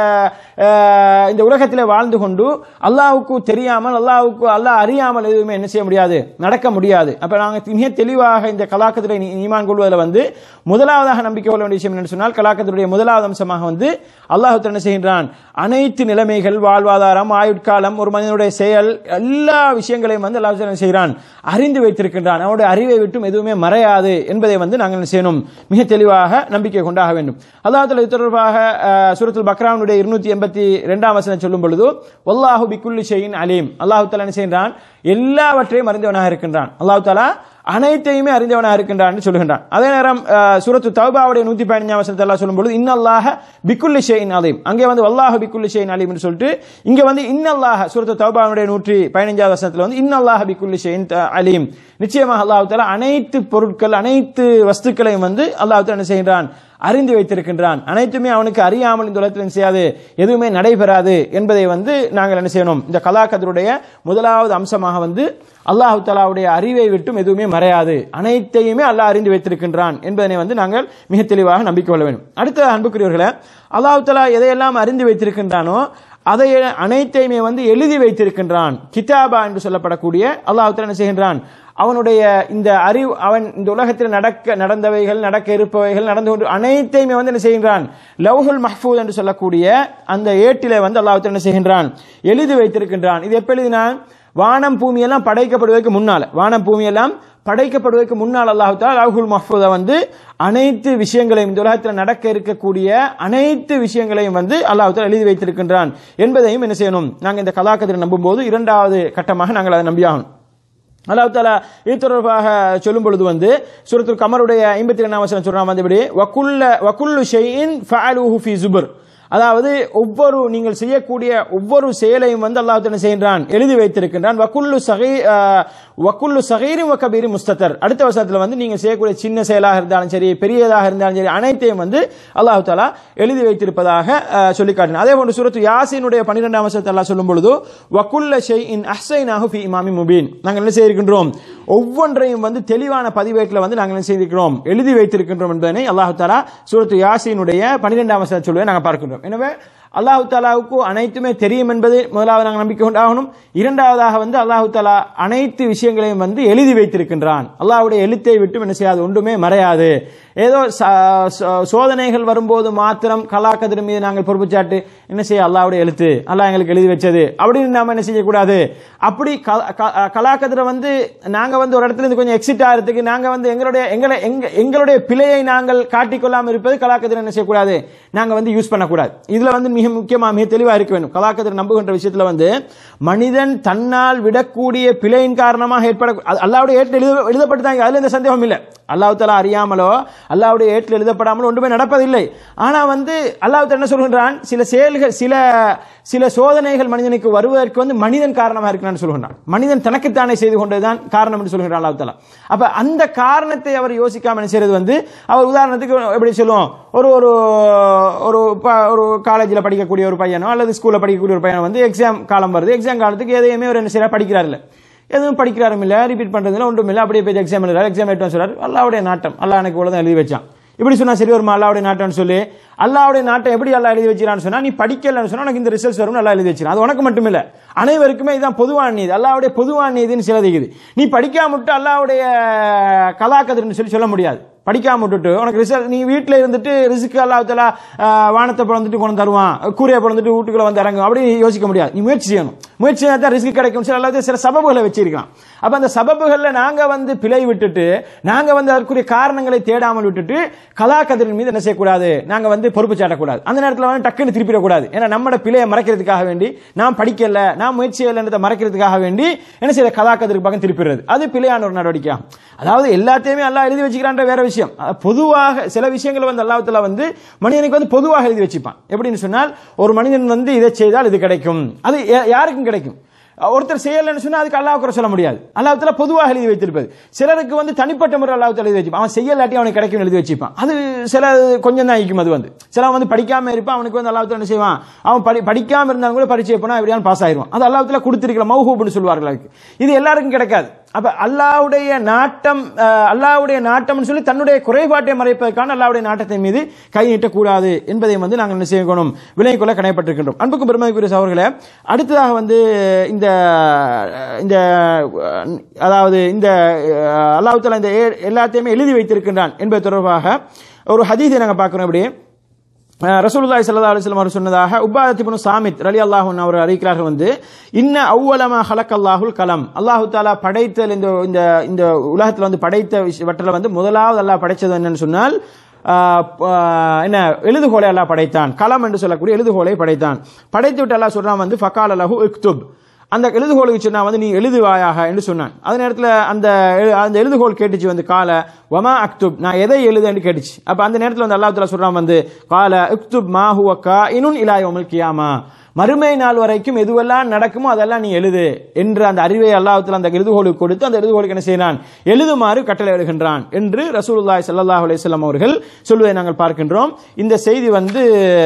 B: இந்த உலகத்தில் வாழ்ந்து கொண்டு அல்லாஹ்வுக்கு தெரியாமல், அல்லாஹ் அறியாமல் எதுவுமே என்ன செய்ய முடியாது, நடக்க முடியாது. அப்ப நாங்கள் மிக தெளிவாக இந்த கலாக்கத்திலே ஈமான் கொள்வதில் முதலாவதாக நம்பிக்கை கொள்ள வேண்டிய விஷயம் என்ன சொன்னால், கலாக்கத்துடைய முதலாவது அம்சமாக அல்லாஹ் என்ன செய்கின்றான், அனைத்து நிலைமைகள், வாழ்வாதாரம், ஆயுட்காலம், ஒரு மனிதனுடைய செயல், எல்லா விஷயங்களையும் அல்லாஹ் என்ன செய்கிறான், அறிந்து வைத்திருக்கின்றான். அவனுடைய அறிவை விட்டும் எதுவுமே மறையாது என்பதை நாங்கள் என்ன செய்யணும், மிக தெளிவாக நம்பிக்கை கொண்டாக வேண்டும். அல்லாஹ் தஆலா இது தொடர்பாக சூரத்துல் பக்ராவுடைய 282ஆம் வசனம் சொல்லும் பொழுது, வல்லாஹு பிக்குல்லி ஷைஇன் அலீம், அல்லாஹ் தஆலா என்ன செய்கின்றான், எல்லாவற்றையும் அறிந்தவனாக இருக்கின்றான். அல்லாஹ் தஆலா அனைத்தையுமே அறிந்தவனாக இருக்கின்றான் என்று சொல்கின்றான். அதே நேரம் சூரத்து தௌபாவுடைய 115ஆம் வசனத்தில் அல்லாஹ் சொல்லும்போது, இன்னல்லாஹ பிக்குல்லி ஷைஇன் அலீம், அங்கே வல்லாஹு பிக்குல்லி ஷைஇன் அலீம் என்று சொல்லிட்டு, இங்கே இன்னல்லாஹ சூரத்து தௌபாவுடைய 115ஆம் வசனத்தில் இன்னல்லாஹ பிக்குல்லி ஷைஇன் அலீம், நிச்சயமாக அல்லாஹ் தஆலா அனைத்து பொருட்கள், அனைத்து வஸ்துக்களையும் அல்லாஹ் தஆலா என்ன செய்கின்றான், அறிந்து வைத்திருக்கின்றான். அனைத்துமே அவனுக்கு அறியாமல் இந்த உலகத்தில் செய்யாது, எதுவுமே நடைபெறாது என்பதை நாங்கள் என்ன செய்யணும், இந்த கலாக்கதருடைய முதலாவது அம்சமாக அல்லாஹ் தஆலாவுடைய அறிவை விட்டும் எதுவுமே மறையாது, அனைத்தையுமே அல்லாஹ் அறிந்து வைத்திருக்கின்றான் என்பதனை நாங்கள் மிக தெளிவாக நம்பிக்கை கொள்ள வேண்டும். அடுத்த அன்புக்குரியவர்களே, அல்லாஹ் தஆலா எதையெல்லாம் அறிந்து வைத்திருக்கின்றானோ அதை அனைத்தையுமே எழுதி வைத்திருக்கின்றான். கிதாபா என்று சொல்லப்படக்கூடிய அல்லாஹ் தஆலா என்ன செய்கின்றான், அவனுடைய இந்த அறிவு, அவன் இந்த உலகத்தில் நடந்தவைகள், நடக்க இருப்பவைகள், நடந்து கொண்டு அனைத்தையுமே என்ன செய்கின்றான், லவ்ஹுல் மஹ்ஃபூஸ் என்று சொல்லக்கூடிய அந்த ஏட்டிலே அல்லாஹ் என்ன செய்கின்றான், எழுதி வைத்திருக்கின்றான். இது எப்ப எழுதினான், வானம் பூமியெல்லாம் படைக்கப்படுவதற்கு முன்னால, வானம் பூமியெல்லாம் படைக்கப்படுவதற்கு முன்னால் அல்லாஹ் தஆலா லவ்ஹுல் மஹ்ஃபூஸை வந்து அனைத்து விஷயங்களையும் இந்த உலகத்தில் நடக்க இருக்கக்கூடிய அனைத்து விஷயங்களையும் வந்து அல்லாஹ் தஆலா எழுதி வைத்திருக்கின்றான் என்பதையும் என்ன செய்யணும்? நாங்கள் இந்த கலா கதிரை நம்பும்போது இரண்டாவது கட்டமாக நாங்கள் அதை நம்பியாகணும். அல்லாஹ் தஆலா இது தொடர்பாக சொல்லும் பொழுது வந்து சூரத்துல் கமருடைய 52ஆம் வசனம் சொல்றாங்க வந்து இப்படி வகுல்லு ஷைஇன் ஃபஅலூஹு ஃபீ ஸுபுர். அதாவது ஒவ்வொரு நீங்கள் செய்யக்கூடிய ஒவ்வொரு செயலையும் வந்து அல்லாஹ் என்ன செய்கின்றான்? எழுதி வைத்திருக்கின்றான். வகுல்லு சகீரின் வகபீரின் முஸ்ததர். அடுத்த வசனத்தில் வந்து நீங்கள் செய்யக்கூடிய சின்ன செயலாக இருந்தாலும் சரி பெரியதாக இருந்தாலும் சரி அனைத்தையும் வந்து அல்லாஹ் தஆலா எழுதி வைத்திருப்பதாக சொல்லி காட்டினார். அதே போன்று சூரத்து யாசீனுடைய 12ஆம் வசனத்தில் அல்லாஹ் சொல்லும் பொழுது வகுல்ல ஷைஇன் அஹ்ஸைனாஹு ஃபீ இமாமின் முபீன். நாங்கள் என்ன செய்திருக்கின்றோம்? ஒவ்வொன்றையும் வந்து தெளிவான பதிவேட்டில் வந்து நாங்கள் என்ன செய்திருக்கிறோம்? எழுதி வைத்திருக்கின்றோம் என்பதனை அல்லாஹ் தஆலா சூரத்து யாசீனுடைய 12ஆம் வசனம் சொல்வதை நாங்கள் பார்க்கின்றோம். எனவே அல்லாஹ் தஆலாவுக்கு அனைத்துமே தெரியும் என்பது முதலாவது நாங்கள் நம்பிக்கை கொண்டாகணும். இரண்டாவதாக வந்து அல்லாஹ் தஆலா அனைத்து விஷயங்களையும் வந்து எழுதி வைத்திருக்கின்றான். அல்லாஹ்வுடைய எழுத்தை விட்டு என்ன செய்யாது? ஒன்றுமே மறையாது. ஏதோ சோதனைகள் வரும்போது மாத்திரம் கலாக்கதிர் மீது நாங்கள் பொறுப்பு சாட்டு என்ன செய்ய? அல்லாஹ்வுடைய எழுத்து, அல்லாஹ் எங்களுக்கு எழுதி வச்சது அப்படின்னு நாம என்ன செய்யக்கூடாது. அப்படி கலாக்கதிரை வந்து நாங்க வந்து ஒரு இடத்துல இருந்து கொஞ்சம் எக்ஸிட் ஆகிறதுக்கு நாங்க வந்து எங்களுடைய பிழையை நாங்கள் காட்டிக்கொள்ளாமல் இருப்பது கலாக்கதிரை என்ன செய்யக்கூடாது? நாங்க வந்து யூஸ் பண்ணக்கூடாது. இதுல வந்து மிக முக்கியமா மிக தெளிவா இருக்க வேண்டும். கலாக்கதிர் நம்புகின்ற விஷயத்துல வந்து மனிதன் தன்னால் விடக்கூடிய பிழையின் காரணமாக ஏற்பட அல்லாஹ்வுடைய ஏட்டில் எழுதப்பட்டுதான், அதுல எந்த சந்தேகம் இல்லை. அல்லாஹ் தஆலா அறியாமலோ அல்லாஹ்வுடைய ஏட்டில் எழுதப்படாமலோ ஒன்றுமே நடப்பதில்லை. ஆனா வந்து அல்லாஹ் தஆலா என்ன சொல்கின்றான்? சில செயல்கள் சில சோதனைகள் மனிதனுக்கு வருவதற்கு வந்து மனிதன் காரணமாக இருக்கிறான்னு சொல்கின்றான். மனிதன் தனக்குத்தானே செய்து கொண்டதுதான் காரணம் என்று சொல்கிறான் அல்லாஹ் தஆலா. அப்ப அந்த காரணத்தை அவர் யோசிக்காம என்ன செய்யறது வந்து அவர் உதாரணத்துக்கு எப்படி சொல்லுவோம்? ஒரு காலேஜில் படிக்கக்கூடிய ஒரு பையனோ அல்லது ஸ்கூல்ல படிக்கக்கூடிய ஒரு பையனோ வந்து எக்ஸாம் காலம் வருது. எக்ஸாம் காலத்துக்கு எதையுமே ஒரு என்ன செய்யறா? படிக்கிறாரு இல்லை, எதுவும் படிக்கிறாரும் இல்லை, ரிப்பீட் பண்றதுல ஒன்றும் இல்லை, அப்படியே போய் எக்ஸாம் எழுதுறாரு. எக்ஸாம் எழுதுன்னு சொல்றாரு அல்லாஹ்வுடைய நாட்டம், அல்லாஹ் எனக்கு இவ்வளவுதான் எழுதி வச்சான். இப்படி சொன்னா சரி வருமா? அல்லாஹ்வுடைய நாட்டம்னு சொல்லி அல்லாஹ்வுடைய நாட்டம் எப்படி அல்லாஹ் எழுதி வச்சிரான்னு சொன்னா நீ படிக்கலன்னு சொன்னா உனக்கு இந்த ரிசல்ட்ஸ் வரும்னு அல்லாஹ் எழுதி வச்சிரான். அது உனக்கு மட்டும் இல்ல, அனைவருக்குமே இதுதான் பொதுவான நீதி. அல்லாஹ்வுடைய பொதுவான நீதின்னு சிலது இருக்குது. நீ படிக்காம விட்டு அல்லாஹ்வுடைய கலாக்கதிர்னு சொல்ல முடியாது. படிக்காம விட்டுட்டு உனக்கு ரிசல்ட் நீ வீட்டில் இருந்துட்டு ரிஸ்க்கு அல்லாஹ் தஆலா வானத்தை பிறந்துட்டு கொண்டு தருவான், கூரையை பிறந்துட்டு வீட்டுக்குள்ள வந்து இறங்கும் அப்படி யோசிக்க முடியாது. நீ முயற்சி செய்யணும். முயற்சி செய்ய தான் ரிஸ்க் கிடைக்கும். சில சபபுகளை வச்சிருக்கான். அப்ப அந்த சபபுகள்ல நாங்க வந்து பிழை விட்டுட்டு நாங்க வந்து அதற்குரிய காரணங்களை தேடாமல் விட்டுட்டு கலாக்கதிரின் மீது என்ன செய்யக்கூடாது? நாங்க வந்து பொறுப்பு சாட்டக்கூடாது. அந்த நேரத்தில் வந்து டக்குன்னு திருப்பிடக்கூடாது. ஏன்னா நம்மளோட பிழையை மறைக்கிறதுக்காக வேண்டி நாம் படிக்கல, நாம் முயற்சி செய்யலன்றதை மறைக்கிறதுக்காக வேண்டி என்ன செய்ய? கலாக்கதிற்கு பக்கம் திருப்பிடுறது. அது பிழையான ஒரு நடவடிக்கை. அதாவது எல்லாத்தையுமே அல்லாஹ் எழுதி வச்சுக்கிறான்ற வேற விஷயம். பொதுவாக சில விஷயங்கள் வந்து அல்லாஹ் தஆலா வந்து மனிதனுக்கு வந்து பொதுவாக எழுதி வச்சுப்பான். எப்படின்னு சொன்னால் ஒரு மனிதன் வந்து இதை செய்தால் இது கிடைக்கும், அது யாருக்கும் கிடைக்கும். ஒருத்தர் செய்யலன்னு சொன்னா அதுக்கு அல்லாஹ் குறை சொல்ல முடியாது. அல்லாஹ் தஆலா பொதுவாக எழுதி வைத்திருப்பது. சிலருக்கு வந்து தனிப்பட்ட முறை அல்லாஹ் தஆலா எழுதி வச்சுப்பான். அவன் செய்யலாட்டி அவனுக்கு கிடைக்கும் எழுதி வச்சுப்பான். அது சில கொஞ்சம் தான் இருக்கும். அது வந்து சில வந்து படிக்காம இருப்பான், அவனுக்கு வந்து அல்லாஹ் தஆலா என்ன செய்வான்? அவன் படிக்காம இருந்தாலும் கூட பரீட்சை போனா எப்படியாவது பாஸ் ஆயிடுவான். அது அல்லாஹ் தஆலா கொடுத்திருக்கிற மௌஹூப்னு சொல்வார்கள். அதுக்கு இது எல்லாருக்கும் கிடைக்காது. அப்ப அல்லாஹ்வுடைய நாட்டம் சொல்லி தன்னுடைய குறைபாட்டை மறைப்பதற்கான அல்லாஹ்வுடைய நாட்டத்தின் மீது கை நீட்டக்கூடாது என்பதை வந்து நாங்கள் என்ன செய்யணும்? விலகிக் கொள்ள கடமைப்பட்டிருக்கின்றோம். அன்புக்கும் பெருமதிக்குரிய சகோதரர்களே, அடுத்ததாக வந்து இந்த அதாவது இந்த அல்லாஹ் தஆலா இந்த எல்லாத்தையுமே எழுதி வைத்திருக்கின்றான் என்பது தொடர்பாக ஒரு ஹதீஸை நாங்கள் பார்க்கிறோம். இப்படி ரசூலுல்லாஹி ஸல்லல்லாஹு அலைஹி வஸல்லம் அவர் சொன்னதாக உபாதத் இப்னு சாமித் ரலியல்லாஹு அன்ஹு அவர் அறிவிக்கிறார்கள் வந்து இன்ன அவ்வலமா ஹலக்கல்லாஹுல் கலம். அல்லாஹ் தஆலா படைத்தல் இந்த உலகத்தில் வந்து படைத்த வற்றில் வந்து முதலாவது அல்லாஹ் படைத்தது என்னன்னு சொன்னால் என்ன? எழுதுகோலை அல்லாஹ் படைத்தான். கலம் என்று சொல்லக்கூடிய எழுதுகோலை படைத்தான். படைத்து விட்டு அல்லாஹ் சொல்றான் வந்து ஃபகால லஹு இக்துப். அந்த எழுதுகோலுக்கு சொன்னா வந்து நீ எழுதுவாயாக என்று சொன்னான். அதே நேரத்தில் அந்த எழுதுகோல் கேட்டுச்சு வந்து கால வமா அக்துப், நான் எதை எழுதுன்னு கேட்டுச்சு. அப்ப அந்த நேரத்தில் வந்து அல்லாஹ் தஆலா சொல்றான் வந்து கால இக்துப் மா ஹுவ காயினுன் இலா யௌமில் கியாமா, மறுமை நாள் வரைக்கும் எதுவெல்லாம் நடக்குமோ அதெல்லாம் நீ எழுது என்று அந்த அறிவை அல்லாஹ் தஆலா அந்த எழுதுகோலுக்கு கொடுத்து அந்த எழுதுகோலுக்கு என்ன செய்யறான்? எழுதுமாறு கட்டளை இடுகின்றான் என்று ரசூலுல்லாஹி ஸல்லல்லாஹு அலைஹி வஸல்லம் அவர்கள் சொல்வதை நாங்கள் பார்க்கின்றோம். இந்த செய்தி வந்து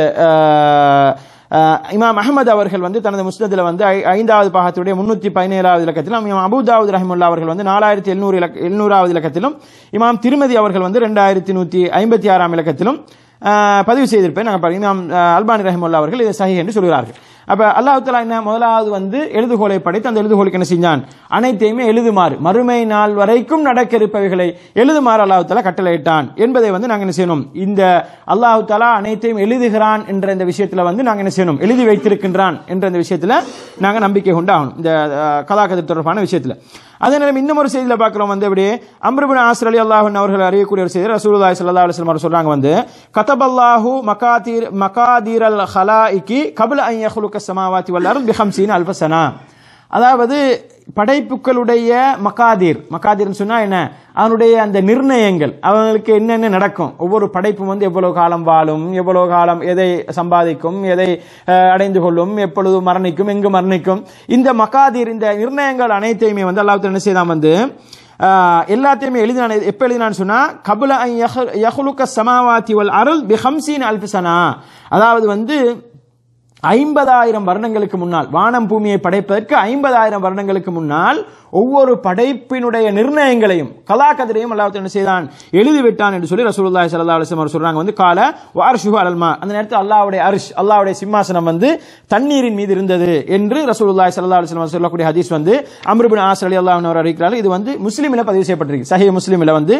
B: இமாம் அஹ்மத் அவர்கள் வந்து தனது முஸ்னதில் வந்து 5வது பாகத்துடைய 317வது இலக்கத்திலும், இமாம் அபூ தாவூத் ரஹிமஹுல்லாஹ் அவர்கள் வந்து 4700வது இலக்கத்திலும், இமாம் திர்மிதி அவர்கள் வந்து 2156ஆம் இலக்கத்திலும் பதிவு செய்திருப்பேன். நாங்கள் இமாம் அல்பானி ரஹிமஹுல்லாஹ் அவர்கள் இதை சஹீஹ் என்று சொல்கிறார்கள். அப்ப அல்லாஹ் தஆலா என்ன முதலாவது வந்து எழுதுகோலை படைத்து அந்த எழுதுகோலுக்கு என்ன செஞ்சான்? அனைத்தையுமே எழுதுமாறு, மறுமை நாள் வரைக்கும் நடக்க இருப்பவைகளை எழுதுமாறு அல்லாஹ் தஆலா கட்டளையிட்டான் என்பதை வந்து நாங்கள் என்ன செய்யணும்? இந்த அல்லாஹ் தஆலா அனைத்தையும் எழுதுகிறான் என்ற இந்த விஷயத்துல வந்து நாங்கள் என்ன செய்யணும்? எழுதி வைத்திருக்கின்றான் என்ற இந்த விஷயத்துல நாங்கள் நம்பிக்கை கொண்டாகணும். இந்த கலாக்கதிர் தொடர்பான விஷயத்துல அதே நேரம் இன்னும் ஒரு செய்தியில பார்க்கிறோம் வந்து அப்படியே அம்ர் இப்னு ஆஸ் ரலியல்லாஹு அன்ஹு அவர்கள் அறியக்கூடிய ஒரு செய்தி, ரசூலுல்லாஹி ஸல்லல்லாஹு அலைஹி வஸல்லம் சொல்றாங்க வந்து கதபல்லாஹு மகாதீரல் ஹலாயிகி கப்ல அன் யഖ்லுக ஸமாவாதி வல் அர்த் பி 50000 சனா. அதாவது படைப்புகளுடைய மகாதீர்னு சொன்னா என்ன, அவனுடைய அந்த நிர்ணயங்கள், அவங்களுக்கு என்னென்ன நடக்கும், ஒவ்வொரு படைப்பும் வந்து எவ்வளவு காலம் வாழும், எவ்வளவு காலம் எதை சம்பாதிக்கும், எதை அடைந்து கொள்ளும், எப்பொழுது மரணிக்கும், எங்கு மரணிக்கும், இந்த மகாதீர் இந்த நிர்ணயங்கள் அனைத்தையுமே வந்து அல்லாஹ் என்ன செய்தான் வந்து எல்லாத்தையுமே எழுதினான். எப்ப எழுதினான்னு சொன்னா கப்ல அன் யഖ்லுக ஸமாவாதி வல் அர்த் பி 50000 சனா. அதாவது வந்து 50,000 வருடங்களுக்கு முன்னால், வானம் பூமியை படைப்பதற்கு 50,000 வருடங்களுக்கு முன்னால் ஒவ்வொரு படைப்பினுடைய நிர்ணயங்களையும் கலாக்கதிரையும் அல்லாஹ் என்ன செய்தான், எழுதிவிட்டான் என்று சொல்லி ரசூலுல்லாஹி ஸல்லல்லாஹு அலைஹி வஸல்லம் சொல்றாங்க வந்து கால வஅர்ஷுஹு அலல் மா. அந்த நேரத்தில் அல்லாஹ்வுடைய அர்ஷ், அல்லாஹ்வுடைய சிம்மாசனம் வந்து தண்ணீரின் மீது இருந்தது என்று ரசூலுல்லாஹி ஸல்லல்லாஹு அலைஹி வஸல்லம் சொல்லக்கூடிய ஹதீஸ் வந்து அம்ர் இப்னு ஆஸ் ரலியல்லாஹு அன்ஹு அறிவிக்கிறார்கள். இது வந்து முஸ்லிமில் பதிவு செய்யப்பட்டிருக்கு. சஹீஹ் முஸ்லிமில் வந்து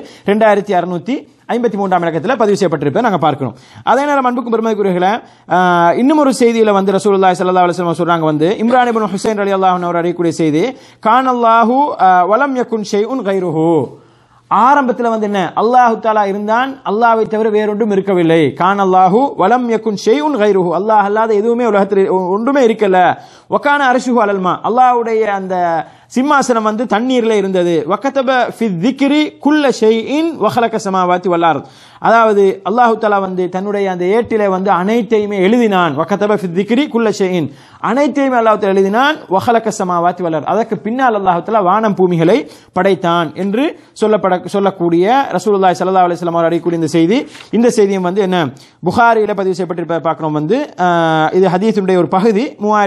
B: 2653 இலக்கத்தில் பதிவு செய்யப்பட்டிருப்பதை நாங்கள் பார்க்கிறோம். அதே நேரம் அன்புக்கும் பெருமதிக்குரியவர்களே, இன்னும் ஒரு செய்தியில வந்து ரசூலுல்லாஹி ஸல்லல்லாஹு அலைஹி வஸல்லம் சொல்றாங்க வந்து இம்ரான் இப்னு ஹுசைன் ரலியல்லாஹு அன்ஹு அறிவிக்கக்கூடிய செய்தி, கானல்லாஹு வலம் யகுன் ஷைஉன் கைருஹு. ஆரம்பத்தில் வந்து என்ன, அல்லாஹு தஆலா இருந்தான், அல்லாஹ்வை தவிர வேறொன்றும் இருக்கவில்லை. கானல்லாஹு வலம் யகுன் ஷைஉன் கைருஹு, அல்லாஹ் அல்லாத எதுவுமே உலகத்தில் ஒன்றுமே இருக்கல. வகான அர்ஷுஹு அலல் மா, அல்லாஹ்வுடைய அந்த சிம்மாசனம் வந்து தண்ணீரில் இருந்தது. வகதப ஃபி ذிக்ரி குல்ல ஷைஇன் வஹலக ஸமாவாதி வல் அர்த். அதாவது அல்லாஹ் தஆலா வந்து தன்னுடைய அந்த ஏட்டிலே வந்து அனைத்தையுமே எழுதினான். வகதப ஃபி ذிக்ரி குல்ல ஷைஇன், அனைத்தையுமே அல்லாஹ் தஆலா எழுதினான். வஹலக ஸமாவாதி வல் அர்த், அதற்கு பின்னால் அல்லாஹ் தஆலா வானம் பூமிகளை படைத்தான் என்று சொல்லக்கூடிய ரசூலுல்லாஹி ஸல்லல்லாஹு அலைஹி வஸல்லம் அறிவிக்கக்கூடிய இந்த செய்தியும் வந்து என்ன புகாரியில பதிவு செய்யப்பட்டிருப்பதை பார்க்கிறோம் வந்து இது ஹதீஸுடைய ஒரு பகுதி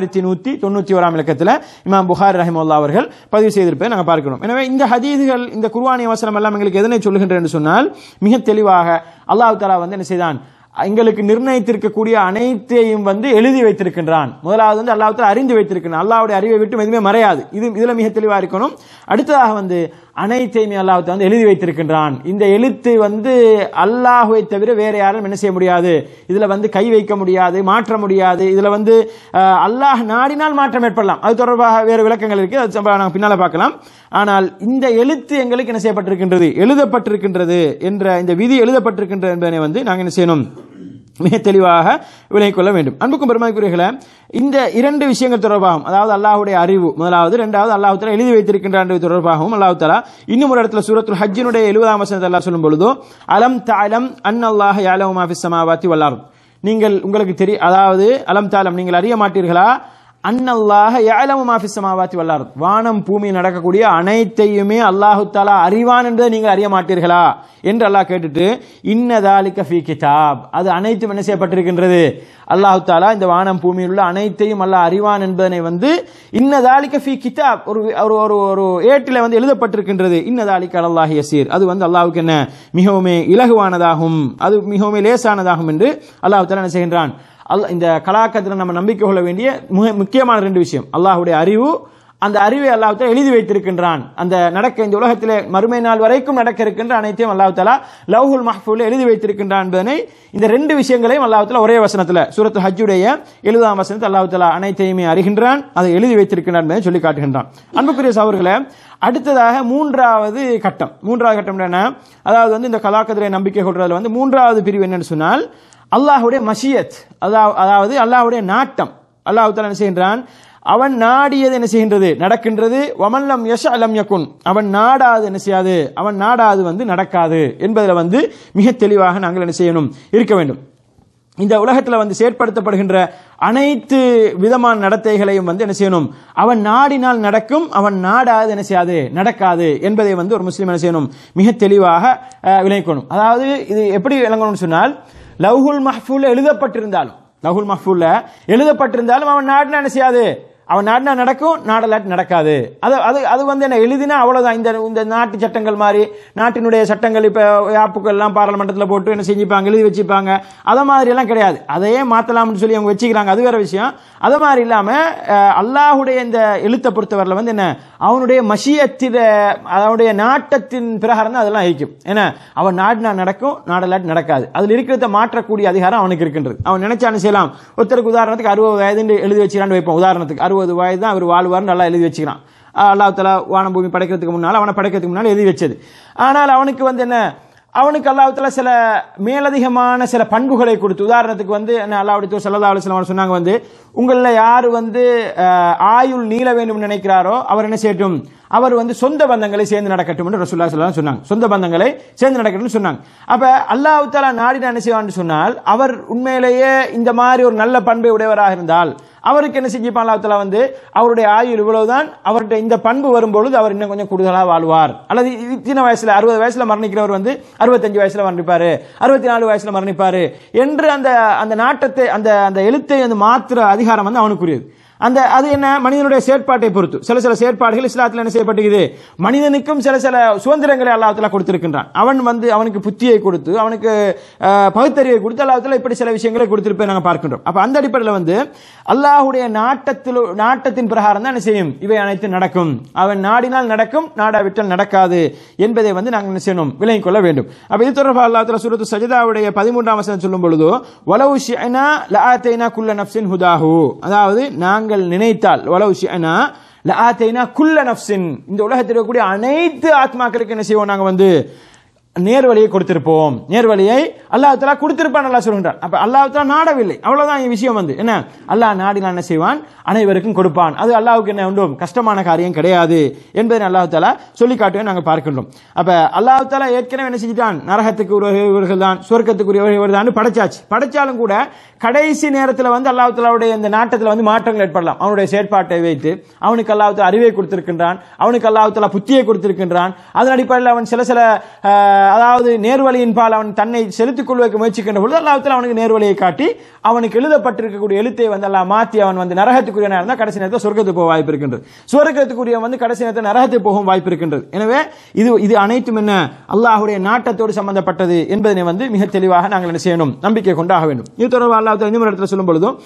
B: 3191 இலக்கத்தில் இமாம் புகாரி ரஹிமஹுல்லாஹ் அவர்கள் பதிவு செய்திருப்பதை நாங்கள் பார்க்கிறோம். எனவே இந்த ஹதீஸ்கள், இந்த குர்ஆனிய வசனம் எல்லாம் எங்களுக்கு எதனை சொல்லுகின்றன என்று சொன்னால், மிக தெளிவாக அல்லாஹ் தஆலா வந்து என்ன செய்தான், எங்களுக்கு நிர்ணயித்திருக்கக்கூடிய அனைத்தையும் வந்து எழுதி வைத்திருக்கின்றான். முதலாவது வந்து அல்லாஹ் தஆலா அறிந்து வைத்திருக்கிறான். அல்லாஹ்வுடைய அறிவை விட்டு எதுவுமே மறையாது. இதுல மிக தெளிவாக இருக்கணும். அடுத்ததாக வந்து அனைத்தையுமே அல்லாஹ் தஆலா வந்து எழுதி வைத்திருக்கின்றான். இந்த எழுத்து வந்து அல்லாஹ்வை தவிர வேற யாரும் என்ன செய்ய முடியாது, இதுல வந்து கை வைக்க முடியாது, மாற்ற முடியாது. இதுல வந்து அல்லாஹ் நாடினால் மாற்றம் ஏற்படலாம். அது தொடர்பாக வேறு விளக்கங்கள் இருக்கு, அது நாங்கள் பின்னால பார்க்கலாம். ஆனால் இந்த எழுத்து எங்களுக்கு என்ன செய்யப்பட்டிருக்கின்றது, எழுதப்பட்டிருக்கின்றது என்ற இந்த விதி எழுதப்பட்டிருக்கின்றது என்பதை வந்து நாங்கள் என்ன செய்யணும், மிக தெளிவாக விலகிக் கொள்ள வேண்டும். அன்புக்கும் பெருமதிக்குரியவர்களே, இந்த இரண்டு விஷயங்கள் தொடர்பாகவும், அதாவது அல்லாஹ்வுடைய அறிவு முதலாவது, இரண்டாவது அல்லாஹ் தஆலா எழுதி வைத்திருக்கின்றான் தொடர்பாகவும் அல்லாஹ் தஆலா இன்னும் ஒரு இடத்துல சூரத்துல் ஹஜ்ஜினுடைய 70ஆம் வசனத்தில் அல்லாஹ் சொல்லும் பொழுது அலம் தஅலம் அன்னல்லாஹ யஅலமு மா ஃபிஸ் ஸமாவாதி வல் அர்த், நீங்கள் உங்களுக்கு தெரியும், அதாவது அலம் தஅலம் நீங்கள் அறிய மாட்டீர்களா, அன்னல்லாஹ யஅலமு மா ஃபிஸ் ஸமாவாதி வல் அர்த், வானம் பூமி நடக்கக்கூடிய அனைத்தையுமே அல்லாஹ் தஆலா அறிவான் என்பதை நீங்கள் அறிய மாட்டீர்களா என்று அல்லாஹ் கேட்டுட்டு இன்ன தாலிக ஃபீ கிதாப், அது அனைத்தும் என்ன செய்யப்பட்டிருக்கின்றது, அல்லாஹ் தஆலா இந்த வானம் பூமியில் உள்ள அனைத்தையும் அல்லாஹ் அறிவான் என்பதனை வந்து இன்ன தாலிக ஃபீ கிதாப் ஒரு ஏட்டில வந்து எழுதப்பட்டிருக்கின்றது. இன்ன தாலிக அலல்லாஹி யஸீர், அது வந்து அல்லாஹ்வுக்கு என்ன மிகவும் இலகுவானதாகும், அது மிகவும் லேசானதாகும் என்று அல்லாஹ் தஆலா என்ன செய்கின்றான். இந்த கலாக்கத்தில் நம்ம நம்பிக்கை கொள்ள வேண்டிய முக்கியமான ரெண்டு விஷயம், அல்லாஹ்வுடைய அறிவு, அந்த அறிவை அல்லாஹ் தஆலா எழுதி வைத்திருக்கின்றான். அந்த நடக்க இந்த உலகத்திலே மறுமை நாள் வரைக்கும் நடக்க இருக்கின்ற அனைத்தையும் அல்லாஹ் தஆலா லவ்ஹுல் மஹ்ஃபூலில் எழுதி வைத்திருக்கின்றான் என்பதனை, இந்த ரெண்டு விஷயங்களையும் அல்லாஹ் தஆலா ஒரே வசனத்தில் சூரத்துல் ஹஜ்ஜுடைய 70ஆம் வசனத்தில் அல்லாஹ் தஆலா அனைத்தையுமே அறிகின்றான், அதை எழுதி வைத்திருக்கின்றான் என்பதை சொல்லி காட்டுகின்றான். அன்புக்குரிய சகோதரர்களே, அடுத்ததாக மூன்றாவது கட்டம் என்ன, அதாவது வந்து இந்த கலாக்கதிரை நம்பிக்கை கொள்றதுல வந்து மூன்றாவது பிரிவு என்னன்னு சொன்னால் அல்லாஹ்வுடைய மஷியத், அதாவது அல்லாஹ்வுடைய நாட்டம். அல்லாஹ் தஆலா என்ன செய்கின்றான், அவன் நாடியது என்ன செய்கின்றது, நடக்கின்றது. வமல்லம் யஷா லம் யகுன், அவன் நாடாது என்ன செய்யாது, அவன் நாடாது வந்து நடக்காது என்பதில் வந்து மிக தெளிவாக நாங்கள் என்ன செய்யணும், இருக்க வேண்டும். இந்த உலகத்தில் வந்து செயற்படுத்தப்படுகின்ற அனைத்து விதமான நடத்தைகளையும் வந்து என்ன செய்யணும், அவன் நாடினால் நடக்கும், அவன் நாடாது என்ன செய்யாது, நடக்காது என்பதை வந்து ஒரு முஸ்லீம் என்ன செய்யணும், மிக தெளிவாக விளங்கணும். அதாவது இது எப்படி விளங்கணும்னு சொன்னால், லவ்ஹுல் மஹ்ஃபூல்ல எழுதப்பட்டிருந்தாலும் அவன் நாடினா என்ன செய்யாது, அவன் நாடினா நடக்கும், நாடலாட்டி நடக்காது. அது வந்து என்ன எழுதினா அவ்வளவுதான். இந்த நாட்டு சட்டங்கள் மாதிரி நாட்டினுடைய சட்டங்கள் இப்ப யாப்புக்கள் எல்லாம் பாராளுமன்றத்தில் போட்டு என்ன செஞ்சுப்பாங்க, எழுதி வச்சுப்பாங்க. அத மாதிரி எல்லாம் கிடையாது. அதையே மாத்தலாம்னு சொல்லி அவங்க வச்சுக்கிறாங்க, அது வேற விஷயம். அது மாதிரி இல்லாம அல்லாஹ்வுடைய இந்த எழுத்தை பொறுத்தவரையில் வந்து என்ன, அவனுடைய மஷியத்தில, அவனுடைய நாட்டத்தின் பிரகாரம் தான் அதெல்லாம் இருக்கும். ஏன்னா அவன் நாடினா நடக்கும், நாடலாட்டி நடக்காது. அதுல இருக்கிறத மாற்றக்கூடிய அதிகாரம் அவனுக்கு இருக்கின்றது. அவன் நினைச்சானு செய்யலாம். ஒருத்தருக்கு உதாரணத்துக்கு 60 வயது எழுதி வச்சுக்கிறான்னு வைப்போம். உதாரணத்துக்கு 60 வயது தான் அவர் வாழ்வார், நல்லா எழுதி வச்சுக்கிறான். அல்லாஹ் தஆலா வானம் பூமி படைக்கிறதுக்கு முன்னால், அவனை படைக்கிறதுக்கு முன்னால் எழுதி வச்சது. ஆனால் அவனுக்கு வந்து என்ன, அவனுக்கு அல்லாஹ் தஆலா சில மேலதிகமான சில பண்புகளை கொடுத்து, உதாரணத்துக்கு வந்து என்ன அல்லாஹ்வுடைய தூதர் ஸல்லல்லாஹு அலைஹி வஸல்லம் சொன்னாங்க வந்து, உங்கள யார் வந்து ஆயுள் நீள வேண்டும் நினைக்கிறாரோ அவர் என்ன செய்யட்டும், அவர் வந்து சொந்த பந்தங்களை சேர்ந்து நடக்கட்டும் என்று ரசூலுல்லாஹி ஸல்லல்லாஹு அலைஹி வஸல்லம் சொன்னாங்க. சொந்த பந்தங்களை சேர்ந்து நடக்கட்டும் சொன்னாங்க. அப்ப அல்லாஹ் தஆலா நாடினா என்ன செய்வான்னு சொன்னால், அவர் உண்மையிலேயே இந்த மாதிரி ஒரு நல்ல பண்பை உடையவராக இருந்தால் அவருக்கு என்ன செஞ்சிப்பான் அல்லாஹ் தஆலா வந்து, அவருடைய ஆயுள் இவ்வளவுதான், அவருடைய இந்த பண்பு வரும்பொழுது அவர் இன்னும் கொஞ்சம் கூடுதலாக வாழ்வார். அல்லது இத்தனை வயசுல 60 வயசுல மரணிக்கிறவர் வந்து 65 வயசுல மரணிப்பாரு, 64 வயசுல மரணிப்பாரு என்று அந்த அந்த நாட்டத்தை அந்த அந்த எழுத்தை அந்த மாத்திர அதிகாரம் வந்து அவனுக்குரியது. அந்த அது என்ன, மனிதனுடைய செயற்பாட்டை பொறுத்து சில சில செயற்பாடுகள் இஸ்லாத்தில் என்ன செய்யப்பட்டிருக்குது, மனிதனுக்கும் சில சில சுதந்திரங்களை அல்லாஹ் தஆலா கொடுத்திருக்கின்றான். அவன் வந்து அவனுக்கு புத்தியை கொடுத்து, அவனுக்கு பகுத்தறிவை கொடுத்து அல்லாஹ் தஆலா இப்படி சில விஷயங்களை கொடுத்திருப்பதை நாங்கள் பார்க்கின்றோம். அப்ப அந்த அடிப்படையில் வந்து அல்லாஹ்வுடைய நாட்டத்தின் பிரகாரம் தான் என்ன செய்யும், இவை அனைத்து நடக்கும். அவன் நாடினால் நடக்கும், நாடாவிட்டால் நடக்காது என்பதை வந்து நாங்கள் என்ன செய்யணும், விளங்கிக் கொள்ள வேண்டும். அப்ப இது தொடர்பாக அல்லாஹ் தஆலா சூரத்து சஜ்தாவுடைய 13ஆம் வசனம் சொல்லும் பொழுது, வலவு ஷிஅனா லஆதைனா குல்ல நஃப்ஸின் ஹுதாஹு, அதாவது நாங்கள் நினைத்தால், வலவு ஷிஅனா லஆதைனா குல்ல நஃப்ஸின், இந்த உலகத்தில் இருக்கக்கூடிய அனைத்து ஆத்மாக்களுக்கு என்ன செய்வோம், நாங்கள் வந்து நேர்வழியை கொடுத்திருப்போம். நேர்வழியை அல்லாஹ் தஆலா கொடுத்திருப்பான் அல்லாஹ் சொல்கிறார். அப்ப அல்லாஹ் தஆலா நாடவில்லை, அவ்வளவுதான் இந்த விஷயம் வந்து என்ன, அல்லாஹ் நாடினால் என்ன செய்வான், அனைவருக்கும் கொடுப்பான். அது அல்லாஹ்வுக்கு என்ன உண்டும், கஷ்டமான காரியம் கிடையாது என்பதை அல்லாஹ் தஆலா சொல்லி காட்டுவதை நாங்கள் பார்க்கின்றோம். அப்ப அல்லாஹ் தஆலா ஏற்கனவே என்ன செஞ்சிட்டான், நரகத்துக்கு உரியவர்கள் தான், சொர்க்கத்துக்குரியவர்கள் தான் படைச்சாச்சு. படைச்சாலும் கூட கடைசி நேரத்தில் வந்து அல்லாஹ் தஆலாவுடைய இந்த நாட்டத்தில் வந்து மாற்றங்கள் ஏற்படலாம். அவனுடைய செயற்பாட்டை வைத்து அவனுக்கு அல்லாஹ் தஆலா அறிவை கொடுத்திருக்கின்றான், அவனுக்கு அல்லாஹ் தஆலா புத்தியை கொடுத்திருக்கின்றான். அதன் அடிப்படையில் அவன் சில சில அதாவது நேர்வழியின் பால் அவன் தன்னை செலுத்திக் கொள்வதற்கு முயற்சிக்கின்ற பொழுது அல்லாஹ் தஆலா அவனுக்கு நேர்வழியை காட்டி அவனுக்கு எழுதப்பட்டிருக்கக்கூடிய எழுத்தை வந்து அல்லாஹ் மாற்றி அவன் வந்து நரகத்துக்குரியவனாக இருந்தால் கடைசி நேரத்தில் சொர்க்கத்துக்கு போக வாய்ப்பு இருக்கின்றது, சொர்க்கத்துக்குரிய வந்து கடைசி நேரத்தில் நரகத்துக்கு போகும் வாய்ப்பு இருக்கின்றது. எனவே இது அனைத்தும் என்ன, அல்லாஹ்வுடைய நாட்டத்தோடு சம்பந்தப்பட்டது என்பதனை வந்து மிக தெளிவாக நாங்கள் என்ன செய்யணும், நம்பிக்கை கொண்டாக வேண்டும். இது தொடர்பாக அல்லாஹ் தஆலா இன்னொரு இடத்துல சொல்லும் பொழுதும்,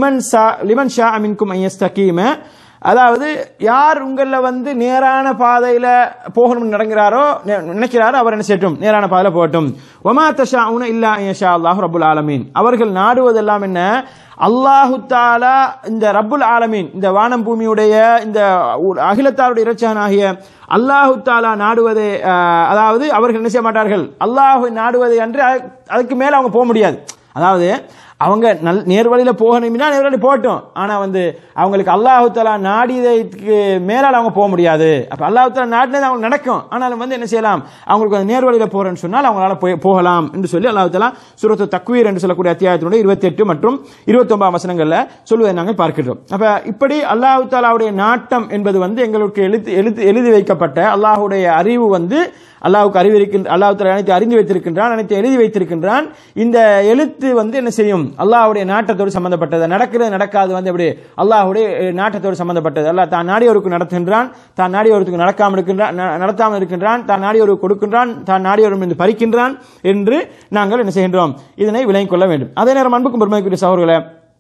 B: லிமன் ஷா மின்கும் அன் யஸ்தகீம, அதாவது யார் உங்கள வந்து நேரான பாதையில போகணும்னு நினைக்கிறாரோ அவர் என்ன செய்யட்டும், நேரான பாதையில போகட்டும். வமா தஷாஉன இல்லா அன் யஷா அல்லாஹு ரப்புல் ஆலமீன், அவர்கள் நாடுவதெல்லாம் என்ன, அல்லாஹு தஆலா இந்த ரப்புல் ஆலமீன், இந்த வானம் பூமியுடைய இந்த அகிலத்தாருடைய இரட்சகனாகிய அல்லாஹு தஆலா நாடுவதை, அதாவது அவர்கள் என்ன செய்ய மாட்டார்கள், அல்லாஹ் நாடுவதை அன்று அதுக்கு மேல அவங்க போக முடியாது. அதாவது அவங்க நேர்வழியில போகணும்னா நேர்வழி போகட்டும், ஆனா வந்து அவங்களுக்கு அல்லாஹ் தஆலா நாடியதுக்கு மேலால் அவங்க போக முடியாது. அப்ப அல்லாஹ் தஆலா நாடினது அவங்க நடக்கும், ஆனாலும் வந்து என்ன செய்யலாம், அவங்களுக்கு நேர்வழியில போறேன்னு சொன்னால் அவங்களால போகலாம் என்று சொல்லி அல்லாஹ் தஆலா சூரத்து தக்வீர் என்று சொல்லக்கூடிய அத்தியாயத்தினுடைய 28 மற்றும் 29 வசனங்கள்ல சொல்வதை நாங்கள் பார்க்கிறோம். அப்ப இப்படி அல்லாஹ் தஆலாவுடைய நாட்டம் என்பது வந்து எங்களுக்கு எழுதி வைக்கப்பட்ட அல்லாஹ்வுடைய அறிவு வந்து, அல்லாஹ்வுக்கு அறிவு இருக்கின்ற, அல்லாஹ் தஆலா அனைத்து அறிந்து வைத்திருக்கின்றான், அனைத்து எழுதி வைத்திருக்கின்றான். இந்த எழுத்து வந்து என்ன செய்யும், அல்லாஹ்வுடைய நாட்டத்தோடு சம்பந்தப்பட்டது. நடக்கிறது நடக்காது வந்து எப்படி அல்லாஹ்வுடைய நாட்டத்தோடு சம்பந்தப்பட்டது. அல்லாஹ் தான் நாடியோருக்கு நடத்துகின்றான், தான் நாடியோருக்கு நடத்தாமல் இருக்கின்றான், தான் நாடியோருக்கு கொடுக்கின்றான், தான் நாடியோரும் பறிக்கின்றான் என்று நாங்கள் என்ன செய்கின்றோம், இதனை விளங்கிக் கொள்ள வேண்டும். அதே நேரம் அன்புக்கும் பெருமைக்குரிய சகோதரர்களே,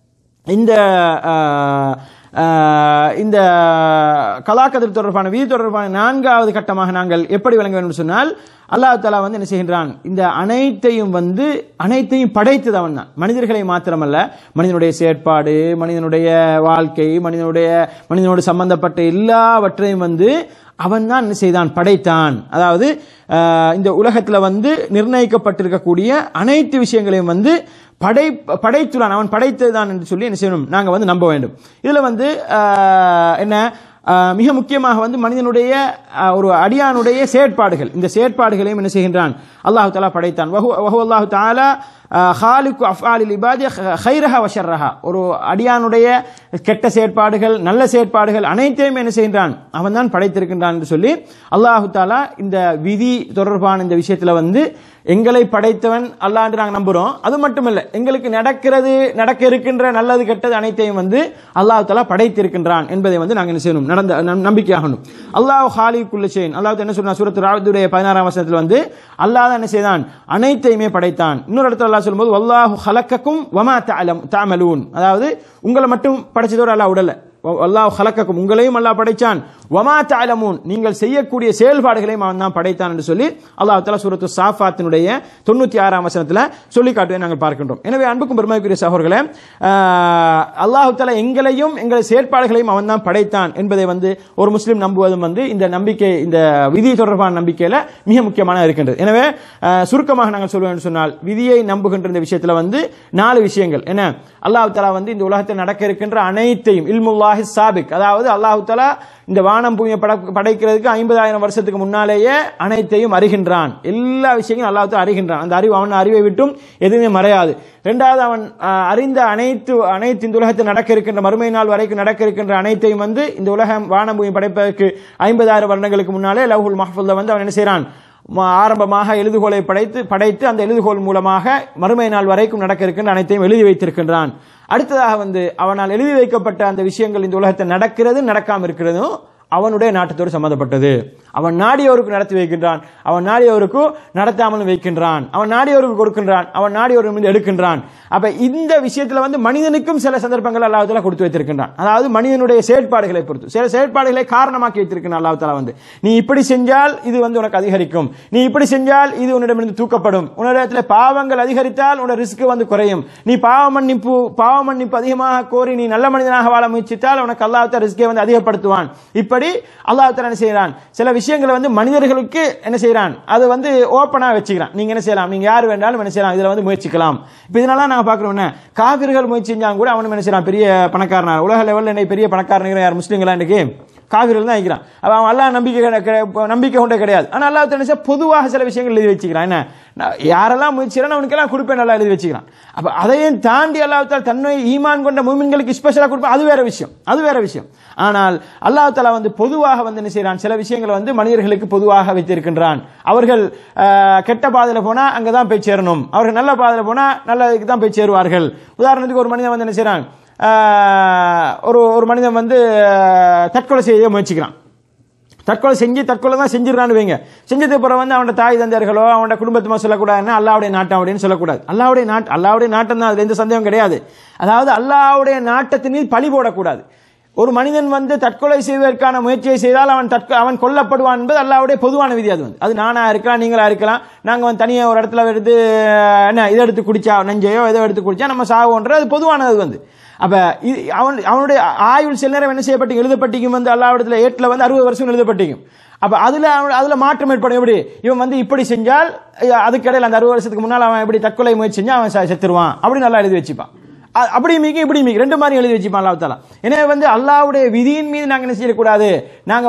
B: இந்த கலாக்கதிர் தொடர்பான விதி தொடர்பான 4வது கட்டமாக நாங்கள் எப்படி விளங்க வேண்டும் சொன்னால், அல்லாஹ் தஆலா வந்து என்ன செய்கின்றான், இந்த அனைத்தையும் படைத்தது அவன் தான். மனிதர்களை மாத்திரமல்ல, மனிதனுடைய செயற்பாடு, மனிதனுடைய வாழ்க்கை, மனிதனோடு சம்பந்தப்பட்ட எல்லாவற்றையும் வந்து அவன் தான் என்ன செய்தான், படைத்தான். அதாவது இந்த உலகத்தில் வந்து நிர்ணயிக்கப்பட்டிருக்கக்கூடிய அனைத்து விஷயங்களையும் வந்து படைத்துள்ளான், அவன் படைத்ததுதான் என்று சொல்லி என்ன செய்யணும், நாங்கள் வந்து நம்ப வேண்டும். இதுல வந்து என்ன மிக முக்கியமாக வந்து மனிதனுடைய ஒரு அடியானுடைய செயற்பாடுகள், இந்த செயற்பாடுகளையும் என்ன செய்கின்றான், அல்லாஹ் தஆலா படைத்தான். வஹுவல்லாஹு தஆலா ஹாலிகு அஃஆலில் இபாதி கைரஹா வ ஷர்ரஹா, ஒரு அடியானுடைய கெட்ட செயற்பாடுகள் நல்ல செயற்பாடுகள் அனைத்தையும் என்ன செய்கின்றான், அவன் தான் படைத்திருக்கின்றான் என்று சொல்லி அல்லாஹ் தஆலா இந்த விதி தொடர்பான இந்த விஷயத்துல வந்து எங்களை படைத்தவன் அல்லாஹ் என்று நாங்கள் நம்புறோம். அது மட்டுமல்ல, எங்களுக்கு நடக்க இருக்கின்ற நல்லது கெட்டது அனைத்தையும் வந்து அல்லாஹ் தஆலா படைத்திருக்கின்றான் என்பதை வந்து நாங்கள் என்ன செய்யணும், நம்பிக்கையாகணும். அல்லாஹ் ஹாலிகு குல்லி ஷைஇன், அல்லாஹ் என்ன சொல்றான் சூரத்து ராதுடைய 16ஆம் வசனத்தில் வந்து அல்லாஹ் தான் என்ன செய்தான், அனைத்தையுமே படைத்தான். இன்னொரு இடத்துல அல்லாஹ் சொல்லும்போது வல்லாஹு ஹலக்கக்கும் வமா தஅமலூன், அதாவது உங்களை மட்டும் படைச்சதோடு அல்லாஹ் விடல, அல்லாஹ் ஹலக்கக்கும், உங்களையும் அல்லாஹ் படைச்சான், வமா தஅலமூன், நீங்கள் செய்யக்கூடிய செயல்பாடுகளையும் அவன் தான் படைத்தான் என்று சொல்லி அல்லாஹ் தஆலா சூரத்து சாஃபாத்தினுடைய 96ஆம் வசனத்துல சொல்லி காட்டுவதை நாங்கள் பார்க்கின்றோம். எனவே அன்புக்கும் பெருமதிக்குரிய சகோதரர்களே, அல்லாஹ் தஆலா எங்களையும் எங்கள் செயற்பாடுகளையும் அவன் தான் படைத்தான் என்பதை ஒரு முஸ்லிம் நம்புவதும் இந்த நம்பிக்கை, இந்த விதி தொடர்பான நம்பிக்கையில மிக முக்கியமான இருக்கின்றது. எனவே சுருக்கமாக நாங்கள் சொல்லுவோம் சொன்னால், விதியை நம்புகின்ற இந்த விஷயத்துல 4 விஷயங்கள் என்ன, அல்லாஹ் தஆலா இந்த உலகத்தில் நடக்க இருக்கின்ற அனைத்தையும் இல்முல்லாஹி சாபிக், அதாவது அல்லாஹ் தஆலா இந்த வானம் பூமியை படைக்கிறதுக்கு 50,000 வருஷத்துக்கு முன்னாலேயே அனைத்தையும் அறிகின்றான். எல்லா விஷயங்களும் அல்லாஹ் தஆலா அறிகின்றான். அந்த அறிவு அவன் அறிவை விட்டும் எதுவுமே மறையாது. இரண்டாவது, அவன் அறிந்த அனைத்து இந்த உலகத்தில் நடக்க இருக்கின்ற மறுமை நாள் வரைக்கும் நடக்க இருக்கின்ற அனைத்தையும் இந்த உலகம் வானம் பூமி படைப்பதற்கு 50,000 வருடங்களுக்கு முன்னாலே லவ்ஹுல் மஹ்ஃபூல்ல அவன் என்ன செய்யறான், ஆரம்பமாக எழுதுகோலை படைத்து அந்த எழுதுகோல் மூலமாக மறுமை நாள் வரைக்கும் நடக்க இருக்கின்ற அனைத்தையும் எழுதி வைத்திருக்கின்றான். அடுத்ததாக அவனால் எழுதி வைக்கப்பட்ட அந்த விஷயங்கள் இந்த உலகத்தில் நடக்கிறது நடக்காம இருக்கிறதும் அவனுடைய நாட்டத்தோடு சம்பந்தப்பட்டது. அவன் நாடியவருக்கு நடத்தி வைக்கின்றான், அவன் நாடியவருக்கு நடத்தாமலும் வைக்கின்றான், அவன் நாடியவருக்கு கொடுக்கின்றான், அவன் நாடியவருக்கு எடுக்கின்றான். அப்ப இந்த விஷயத்துல மனிதனுக்கும் சில சந்தர்ப்பங்கள் அல்லாஹ் தஆலா கொடுத்து வைத்திருக்கின்றான். அதாவது மனிதனுடைய செயற்பாடுகளை பொறுத்து சில செயற்பாடுகளை காரணமாக்கி வைத்திருக்கின்றான் அல்லாஹ் தஆலா. நீ இப்படி செஞ்சால் இது உனக்கு அதிகரிக்கும், நீ இப்படி செஞ்சால் இது உன்னிடமிருந்து தூக்கப்படும், உன்னிடத்தில் பாவங்கள் அதிகரித்தால் உன்னோட ரிஸ்க் குறையும், நீ பாவ மன்னிப்பு அதிகமாக கோரி நீ நல்ல மனிதனாக வாழ முயற்சித்தால் உனக்கு அல்லாஹ் தஆலா ரிஸ்கை அதிகப்படுத்துவான். இப்படி அல்லாஹ் தஆலா என்ன செய்யறான், சில விஷயங்களை மனிதர்களுக்கு என்ன செய்யறான், அது ஓப்பனா வச்சுக்கிறான். நீங்க என்ன செய்யலாம், நீங்க யார் வேண்டாலும் என்ன செய்யலாம், இதுல முயற்சிக்கலாம். இப்ப இதனால நாங்க பாக்குறோம், காபிர்கள் முயற்சி செஞ்சாங்க கூட அவனும் என்ன செய்யறான், பெரிய பணக்காரனா உலக லெவல்ல என்ன பெரிய பணக்காரங்க யார், முஸ்லிம்களா இன்னைக்கு காவிர்கள் தான் இருக்கிறான். அவன் அல்லாஹ் நம்பிக்கை கொண்டே கிடையாது. ஆனா அல்லாஹ் தஆலா பொதுவாக சில விஷயங்கள் எழுதி வச்சுக்கிறான். என்ன, யாரெல்லாம் முயற்சிக்கிறான் அவனுக்கெல்லாம் கொடுப்பேன் நல்லா எழுதி வச்சுக்கிறான். அப்ப அதையும் தாண்டி அல்லாஹ் தஆலா தன்னை ஈமான் கொண்ட முஃமின்களுக்கு ஸ்பெஷலா கொடுப்பான், அது வேற விஷயம். ஆனால் அல்லாஹ் தஆலா பொதுவாக என்ன செய்யறான், சில விஷயங்களை மனிதர்களுக்கு பொதுவாக வைத்திருக்கின்றான். அவர்கள் கெட்ட பாதையில போனா அங்கதான் போய் சேரணும், அவர்கள் நல்ல பாதையில போனா நல்லதுக்கு தான் போய் சேருவார்கள். உதாரணத்துக்கு ஒரு மனிதன் என்ன செய்யறான், ஒரு மனிதன் தற்கொலை செய்ய முயற்சிக்கிறான். தற்கொலை தான் செஞ்சிடறான்னு வைங்க. செஞ்சது பிறகு அவனோட தாய் தந்தையர்களோ அவனோட குடும்பத்துமா சொல்லக்கூடாதுன்னா அல்லாஹ்வுடைய நாட்டம் அப்படின்னு சொல்லக்கூடாது. அல்லாஹ்வுடைய நாட்டம் தான், அதுல எந்த சந்தேகம் கிடையாது. அதாவது அல்லாஹ்வுடைய நாட்டத்தின் மீது பழி போடக்கூடாது. ஒரு மனிதன் தற்கொலை செய்வதற்கான முயற்சியை செய்தால் அவன் கொல்லப்படுவான் என்பது அல்லாஹ்வுடைய பொதுவான விதி. அது நானா இருக்கலாம், நீங்களா இருக்கலாம். நாங்க தனியா ஒரு இடத்துல எடுத்து என்ன இதை எடுத்து குடிச்சா, நஞ்சையோ இதை எடுத்து குடிச்சா நம்ம சாவோன்ற அது பொதுவானது. அப்ப அவனுடைய ஆயுள் சில நேரம் என்ன செய்யப்பட்டு எழுதப்பட்டிக்கும் அல்லாஹ்விடத்துல ஏட்ல 60 வருஷம் எழுதப்பட்டிக்கும். அப்ப அதுல மாற்றம் ஏற்படும். எப்படி இவன் இப்படி செஞ்சால் அதுக்கிடையில் அந்த 60 வருஷத்துக்கு முன்னால் அவன் எப்படி தற்கொலை முயற்சி செஞ்சா அவன் செத்துருவான் அப்படி நல்லா எழுதி வச்சுப்பான். அப்படி மீக்கி இப்படி மீக்கி ரெண்டு மாதிரி எழுதி வச்சுப்பான் அல்லாஹ் தஆலா. எனவே அல்லாஹ்வுடைய விதியின் மீது நாங்க என்ன செய்யக்கூடாது, நாங்க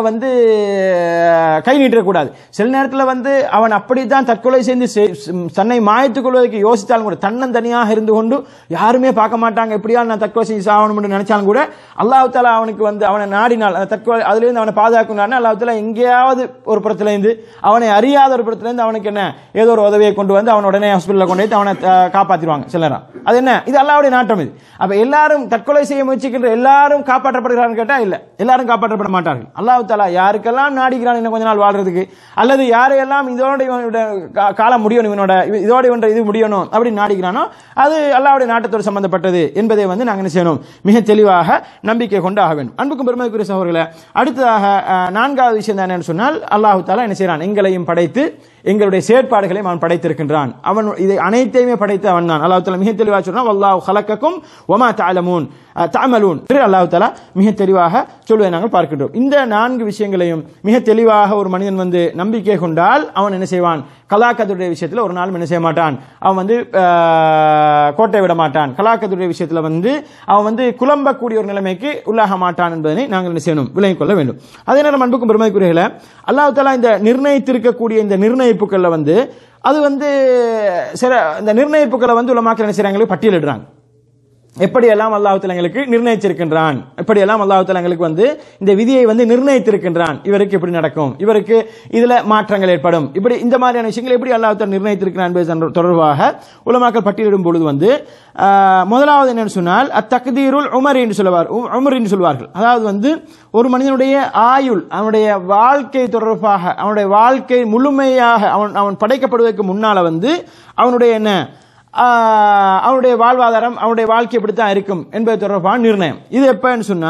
B: கை நீட்டக்கூடாது. சில நேரத்தில் அவன் அப்படித்தான் தற்கொலை செய்து தன்னை மாய்த்துக் கொள்வதற்கு யோசித்தாலும் கூட, தன்னந்தனியாக இருந்து கொண்டு யாருமே பார்க்க மாட்டாங்க, எப்படியாவது நான் தற்கொலை செய்து சாகணும் என்று நினைச்சாலும் கூட அல்லாஹ் தஆலா அவனுக்கு அவனை நாடினால் தற்கொலை அதிலிருந்து அவனை பாதுகாக்கணும்னா அல்லாஹ் தஆலா எங்கேயாவது ஒரு புறத்திலிருந்து அவனை அறியாத ஒரு புறத்திலிருந்து அவனுக்கு என்ன ஏதோ ஒரு உதவியை கொண்டு அவன் உடனே ஹாஸ்பிட்டலில் கொண்டு போய் அவனை காப்பாற்றிடுவாங்க சில நேரம். அது என்ன, இது அல்லாஹ்வுடைய நாட்டம். அப்ப எல்லாரும் தற்கொலை செய்ய முயற்சிக்கின்ற எல்லாரும் காப்பாற்றப்படுகிறார்கள் கேட்டா இல்ல, எல்லாரும் காப்பாற்றப்பட மாட்டார்கள். அல்லாஹ் தஆலா யாருக்கெல்லாம் நாடுகிறான் இன்னும் கொஞ்ச நாள் வாழ்றதுக்கு, அல்லது யாரையெல்லாம் இதோட காலம் முடியணும், இதோட இது முடியணும் அப்படின்னு நாடுகிறானோ அது அல்லாஹ்வுடைய நாட்டத்தோடு சம்பந்தப்பட்டது என்பதை நாங்க என்ன செய்யணும், மிக தெளிவாக நம்பிக்கை கொண்டு ஆக வேண்டும். அன்புக்கும் பெருமதிக்குரிய சகோதரர்களே, அடுத்ததாக 4வது விஷயம் தான் என்னன்னு சொன்னால், அல்லாஹ் தஆலா என்ன செய்யறான், எங்களையும் படைத்து எங்களுடைய செயற்பாடுகளையும் அவன் படைத்திருக்கின்றான். அவன் இதை அனைத்தையுமே படைத்து அவன் தான். அல்லாஹ் தஆலா மிக தெளிவாக சொல்றான், வல்லாஹு ஹலக்கக்கும் வமா தஅலமூன் தஅமலூன். அல்லாஹ் தஆலா மிக தெளிவாக சொல்வதை நாங்கள் பார்க்கின்றோம். இந்த 4 விஷயங்களையும் மிக தெளிவாக ஒரு மனிதன் நம்பிக்கை கொண்டால் அவன் என்ன செய்வான், கலாக்கத்துடைய விஷயத்தில் ஒரு நாளும் என்ன செய்ய மாட்டான், அவன் கோட்டை விட மாட்டான். கலாக்கத்துடைய விஷயத்தில் அவன் குழம்பக்கூடிய ஒரு நிலைமைக்கு உள்ளாக மாட்டான் என்பதனை நாங்கள் என்ன செய்யணும், விளங்கிக் கொள்ள வேண்டும். அதே நேரம் அன்புக்கும் பெருமதிக்குரியவர்களே, அல்லாஹ் தஆலா இந்த நிர்ணயித்திருக்கக்கூடிய இந்த நிர்ணயிப்புகளை அது சில இந்த நிர்ணயிப்புகளை உலமாக்கள் என்ன செய்றாங்க, பட்டியலிடுறாங்க. எப்படியெல்லாம் அல்லாஹ் தஆலா எங்களுக்கு நிர்ணயிச்சிருக்கின்றான், எப்படியெல்லாம் அல்லாஹ் தஆலா எங்களுக்கு இந்த விதியை நிர்ணயித்திருக்கின்றான், இவருக்கு எப்படி நடக்கும், இவருக்கு இதுல மாற்றங்கள் ஏற்படும், இப்படி இந்த மாதிரியான விஷயங்கள் எப்படி அல்லாஹ் தஆலா நிர்ணயித்திருக்கிறான் என்பது தொடர்பாக உலமாக்கள் பட்டியலிடும் பொழுது முதலாவது என்னன்னு சொன்னால் அத்தக்தீருல் உமரி என்று சொல்வார்கள். அதாவது ஒரு மனிதனுடைய ஆயுள், அவனுடைய வாழ்க்கை தொடர்பாக, அவனுடைய வாழ்க்கை முழுமையாக அவன் படைக்கப்படுவதற்கு முன்னால அவனுடைய என்ன அவனுடைய வாழ்வாதாரம், அவனுடைய வாழ்க்கை எப்படித்தான் இருக்கும் என்பது தொடர்பான நிர்ணயம். இது எப்பன்னு சொன்னால்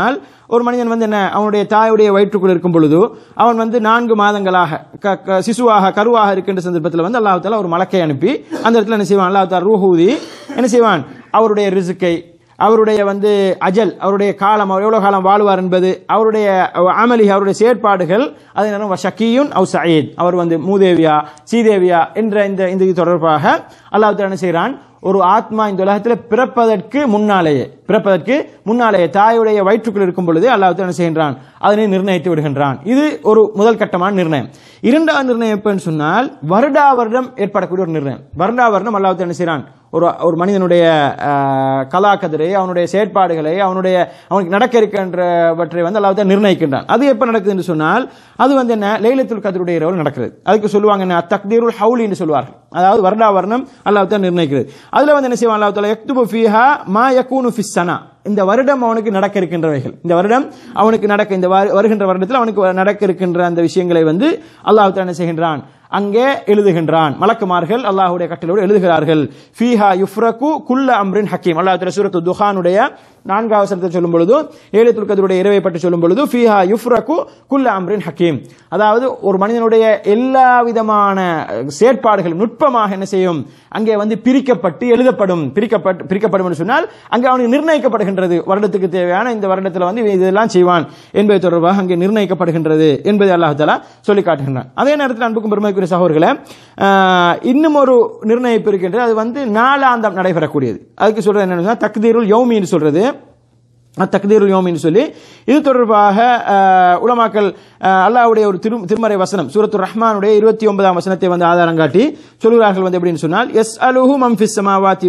B: ஒரு மனிதன் வந்து என்ன அவனுடைய தாயுடைய வயிற்றுக்குள் இருக்கும் பொழுது அவன் வந்து 4 மாதங்களாக சிசுவாக கருவாக இருக்கின்ற சந்தர்ப்பத்தில் வந்து அல்லாஹ் தஆலா ஒரு மலக்கை அனுப்பி அந்த இடத்துல என்ன செய்வான், அல்லாஹ் தஆலா ரூஹ் ஊதி என்ன செய்வான், அவருடைய ரிஸ்கை, அவருடைய வந்து அஜல், அவருடைய காலம், அவர் எவ்வளவு காலம் வாழ்வார் என்பது, அவருடைய அமலி, அவருடைய செயற்பாடுகள், அதே நேரம் ஷக்கீயுன் அவ் சயீத், அவர் வந்து மூதேவியா சீதேவியா என்ற இந்த தொடர்பாக அல்லாஹ் தஆலா என்ன செய்கிறான், ஒரு ஆத்மா இந்த உலகத்தில் பிறப்பதற்கு முன்னாலேயே தாயுடைய வயிற்றுக்குள் இருக்கும் பொழுது அல்லாஹ் தஆலா என்ன செய்கின்றான், அதனை நிர்ணயித்து விடுகின்றான். இது ஒரு முதல் கட்டமான நிர்ணயம். இரண்டாவது நிர்ணயம் எப்பன்னு சொன்னால் வருடா வருடம் ஏற்படக்கூடிய ஒரு நிர்ணயம். வருடா வருடம் அல்லாஹ் தஆலா என்ன செய்கிறான், ஒரு மனிதனுடைய கலாக்கதிரை, அவனுடைய செயற்பாடுகளை, அவனுக்கு நடக்க இருக்கின்றவற்றை வந்து அல்லாஹ் தஆலா நிர்ணயிக்கின்றான். அது எப்ப நடக்குது என்று சொன்னால் அது வந்து என்ன, லைலத்துல் கத்ருடைய இரவில் நடக்கிறது. அதுக்கு சொல்லுவாங்க என்ன, தக்தீருல் ஹவுலி என்று சொல்வார்கள். அதாவது வருடா வருடம் அல்லாஹ் தஆலா நிர்ணயிக்கிறது. அதுல வந்து என்ன செய்வான் அல்லாஹ் தஆலா, யக்துபு ஃபீஹா மா யகூனு ஃபிஸ் ஸனா, இந்த வருடம் அவனுக்கு நடக்க இருக்கின்றவைகள், இந்த வருடம் அவனுக்கு இந்த வருகின்ற வருடத்தில் அவனுக்கு நடக்க இருக்கின்ற அந்த விஷயங்களை வந்து அல்லாஹ் தஆலா என்ன செய்கின்றான், அங்கே எழுதுகின்றான். மலக்குமார்கள் அல்லாஹ்வுடைய கட்டளையோடு எழுதுகிறார்கள். ஃபீஹா யுஃப்ரகு குல்ல அம்ரின் ஹக்கீம். அல்லாஹ் தஆலா சூரத்து துஹானுடைய 4வது வசனத்தை சொல்லும் பொழுது, லைலத்துல் கத்ருடைய இரவை பற்றி சொல்லும் பொழுது ஃபீஹா யுஃப்ரகு குல்ல அம்ரின் ஹக்கீம், அதாவது ஒரு மனிதனுடைய எல்லா விதமான செயற்பாடுகள் நுட்பமாக என்ன செய்யும், அங்கே வந்து பிரிக்கப்பட்டு எழுதப்படும். பிரிக்கப்படும் என்று சொன்னால் அங்கே அவனுக்கு நிர்ணயிக்கப்படுகின்றது, வருடத்துக்கு தேவையான இந்த வருடத்தில் வந்து இதெல்லாம் செய்வான் என்பது தொடர்பாக அங்கே நிர்ணயிக்கப்படுகின்றது என்பதை அல்லாஹ் தஆலா சொல்லி காட்டுகின்றான். அதே நேரத்தில் அன்புக்கும் பெருமைக்குரிய சகோதரர்களே, இன்னும் ஒரு நிர்ணயிப்பு இருக்கின்றது. அது வந்து நாளாந்தம் நடைபெறக்கூடியது. அதுக்கு சொல்றது என்னன்னா தக்தீருல் யௌமின்னு சொல்றது, தக்தீருல் யௌமின்னு சொல்லி இது தொடர்பாக உலமாக்கள் அல்லாஹ்வுடைய ஒரு திருமறை வசனம் சூரத்துர் ரஹ்மானுடைய 29ஆம் வசனத்தை வந்து ஆதாரம் காட்டி சொல்கிறார்கள். வந்து எப்படின்னு சொன்னால், யஸ்அலுஹு மன் ஃபிஸ் ஸமாவாதி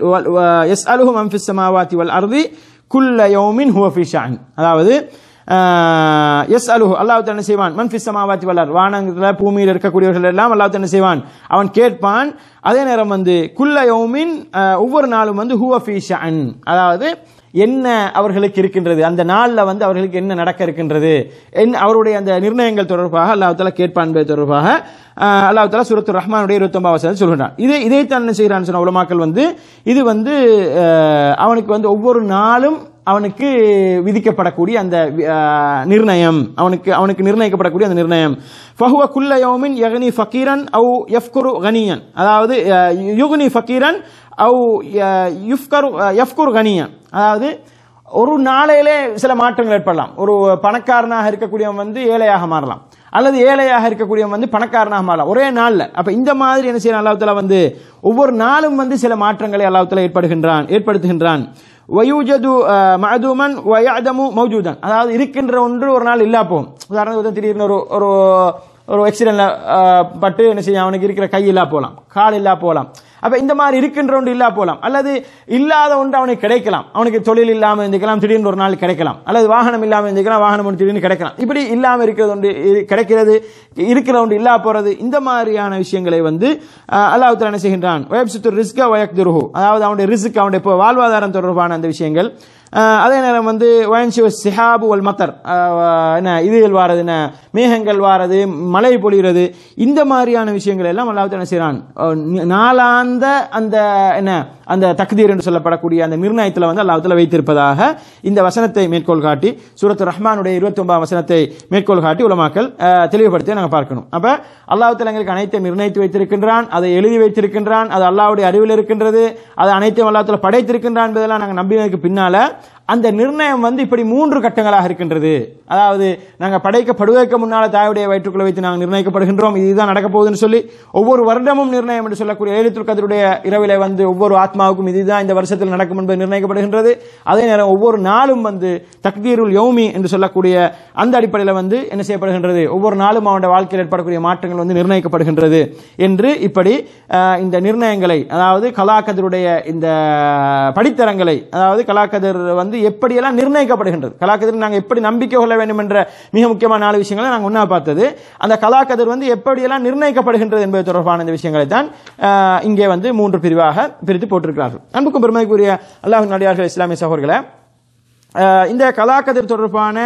B: வல் அர்தி குல்ல யௌமின் ஹுவ ஃபீ ஷஅன். அதாவது யஸ்அலுஹு அல்லாஹ் தஆலா செய்வான், மன் ஃபிஸ் ஸமாவாதி வல் அர்த், வானங்களில் பூமியில் இருக்கக்கூடியவர்கள் எல்லாம் அல்லாஹ் தஆலா செய்வான், அவன் கேட்பான். அதே நேரம் வந்து குல்ல யௌமின், ஒவ்வொரு நாளும் வந்து ஹுவ ஃபீ ஷஅன், அதாவது என்ன அவர்களுக்கு இருக்கின்றது, அந்த நாளில் வந்து அவர்களுக்கு என்ன நடக்க இருக்கின்றது, அவருடைய அந்த நிர்ணயங்கள் தொடர்பாக அல்லாஹ் தஆலா கேட்பான் என்பது தொடர்பாக அல்லாஹ் தஆலா சூரத்துர் ரஹ்மானுடைய 29ஆம் வசனத்தில் சொல்கிறான். இதைத்தான் என்ன செய்கிறான்னு சொன்ன உலமாக்கள் வந்து இது வந்து அவனுக்கு வந்து ஒவ்வொரு நாளும் அவனுக்கு விதிக்கப்படக்கூடிய அந்த நிர்ணயம், அவனுக்கு நிர்ணயிக்கப்படக்கூடிய அந்த நிர்ணயம். ஃபஹுவ குல்ல யௌமின் யக்னி ஃபகீரன் அவ் யஃப்குரு கனியன், அதாவது யுக்னி ஃபகீரன் அவ் யஃப்குரு கனியன், அதாவது ஒரு நாளையிலே சில மாற்றங்கள் ஏற்படலாம். ஒரு பணக்காரனாக இருக்கக்கூடியவன் வந்து ஏழையாக மாறலாம், அல்லது ஏழையாக இருக்கக்கூடியவன் வந்து பணக்காரனாக மாறலாம் ஒரே நாள்ல. அப்ப இந்த மாதிரி என்ன செய்யறான் அல்லாஹ் தஆலா வந்து ஒவ்வொரு நாளும் வந்து சில மாற்றங்களை அல்லாஹ் தஆலா ஏற்படுத்துகின்றான். வயூஜது மஅதுமன் வயஅதமு மௌஜூதன், அதாவது இருக்கின்ற ஒன்று ஒரு நாள் இல்லா போகும். உதாரணத்துக்கு திடீர்னு ஒரு ஆக்சிடென்ட்ல பட்டு என்ன செய்யும், அவனுக்கு இருக்கிற கை இல்லா போகலாம், கால் இல்லா போகலாம். அப்ப இந்த மாதிரி இருக்கின்ற ஒன்று இல்லா போகலாம், அல்லது இல்லாத ஒன்று அவனுக்கு கிடைக்கலாம். அவனுக்கு தொழில் இல்லாமல் இருந்துக்கலாம், திடீர்னு ஒரு நாள் கிடைக்கலாம், அல்லது வாகனம் இல்லாமல் இருந்துக்கலாம், வாகனம் ஒன்று திடீர்னு கிடைக்கலாம். இப்படி இல்லாமல் இருக்கிறது ஒன்று கிடைக்கிறது, இருக்கிற ஒன்று இல்லா போறது, இந்த மாதிரியான விஷயங்களை வந்து அல்லாஹ் தஆலா என்ன செய்கின்றான், வயப்சுத்துர் ரிஸ்க வயக்துருஹு, அதாவது அவனுடைய ரிஸ்க், அவனுடைய வாழ்வாதாரம் தொடர்பான அந்த விஷயங்கள். அதே நேரம் வந்து சிஹாபு வல் மத்தர், என்ன இதுகள் வாரது, என்ன மேகங்கள் வாரது, மழை பொழிகிறது, இந்த மாதிரியான விஷயங்கள் எல்லாம் அல்லாஹ் தஆலா என்ன செய்றான், நாளாந்த அந்த தக்தீர் என்று சொல்லப்படக்கூடிய அந்த நிர்ணயத்தில் வந்து அல்லாஹ் தஆலா வைத்திருப்பதாக இந்த வசனத்தை மேற்கோள் காட்டி சூரத்துர் ரஹ்மானுடைய 29ஆம் வசனத்தை மேற்கோள் காட்டி உலமாக்கள் தெளிவுபடுத்தி நாங்கள் பார்க்கணும். அப்ப அல்லாஹ் தஆலா எங்களுக்கு அனைத்தையும் நிர்ணயித்து வைத்திருக்கின்றான், அதை எழுதி வைத்திருக்கின்றான், அது அல்லாஹ்வுடைய அறிவில் இருக்கின்றது, அது அனைத்தையும் அல்லாஹ் தஆலா படைத்திருக்கின்றான் என்பதெல்லாம் நாங்கள் நம்பினதுக்கு பின்னால அந்த நிர்ணயம் வந்து இப்படி 3 கட்டங்களாக இருக்கின்றது. அதாவது நாங்கள் படைக்கப்படுவதற்கு முன்னால தாயுடைய வயிற்றுக்குள்ள வைத்து நாங்கள் நிர்ணயிக்கப்படுகின்றோம், இதுதான் நடக்க போகுதுன்னு சொல்லி ஒவ்வொரு வருடமும் நிர்ணயம் என்று சொல்லக்கூடிய லைலத்துல் கத்ருடைய இரவிலே வந்து ஒவ்வொரு ஆத்மாவுக்கும் இதுதான் இந்த வருஷத்தில் நடக்கும் என்பது நிர்ணயிக்கப்படுகின்றது. அதே நேரம் ஒவ்வொரு நாளும் வந்து தக்தீருல் யௌமி என்று சொல்லக்கூடிய அந்த அடிப்படையில் வந்து என்ன செய்யப்படுகின்றது, ஒவ்வொரு நாளும் அவனுடைய வாழ்க்கையில் ஏற்படக்கூடிய மாற்றங்கள் வந்து நிர்ணயிக்கப்படுகின்றது என்று இப்படி இந்த நிர்ணயங்களை, அதாவது கலாக்கதருடைய இந்த படித்தரங்களை, அதாவது கலாக்கதர் வந்து எப்படியெல்லாம் நிர்ணயிக்கப்படுகின்றது, கலாக்கதிர் நாங்கள் எப்படி நம்பிக்கை கொள்ள வேண்டும் என்ற மிக முக்கியமான 4 விஷயங்களை நாங்கள் ஒன்றா பார்த்தது. அந்த கலாக்கதிர் வந்து எப்படியெல்லாம் நிர்ணயிக்கப்படுகின்றது என்பது தொடர்பான இந்த விஷயங்களை தான் இங்கே வந்து 3 பிரிவாக பிரித்து போட்டிருக்கிறார்கள். அன்புக்கும் பெருமைக்குரிய அல்லாஹ்வின் அடியார்களே, இஸ்லாமிய சகோதரர்களே, இந்த கலாக்கதிர் தொடர்பான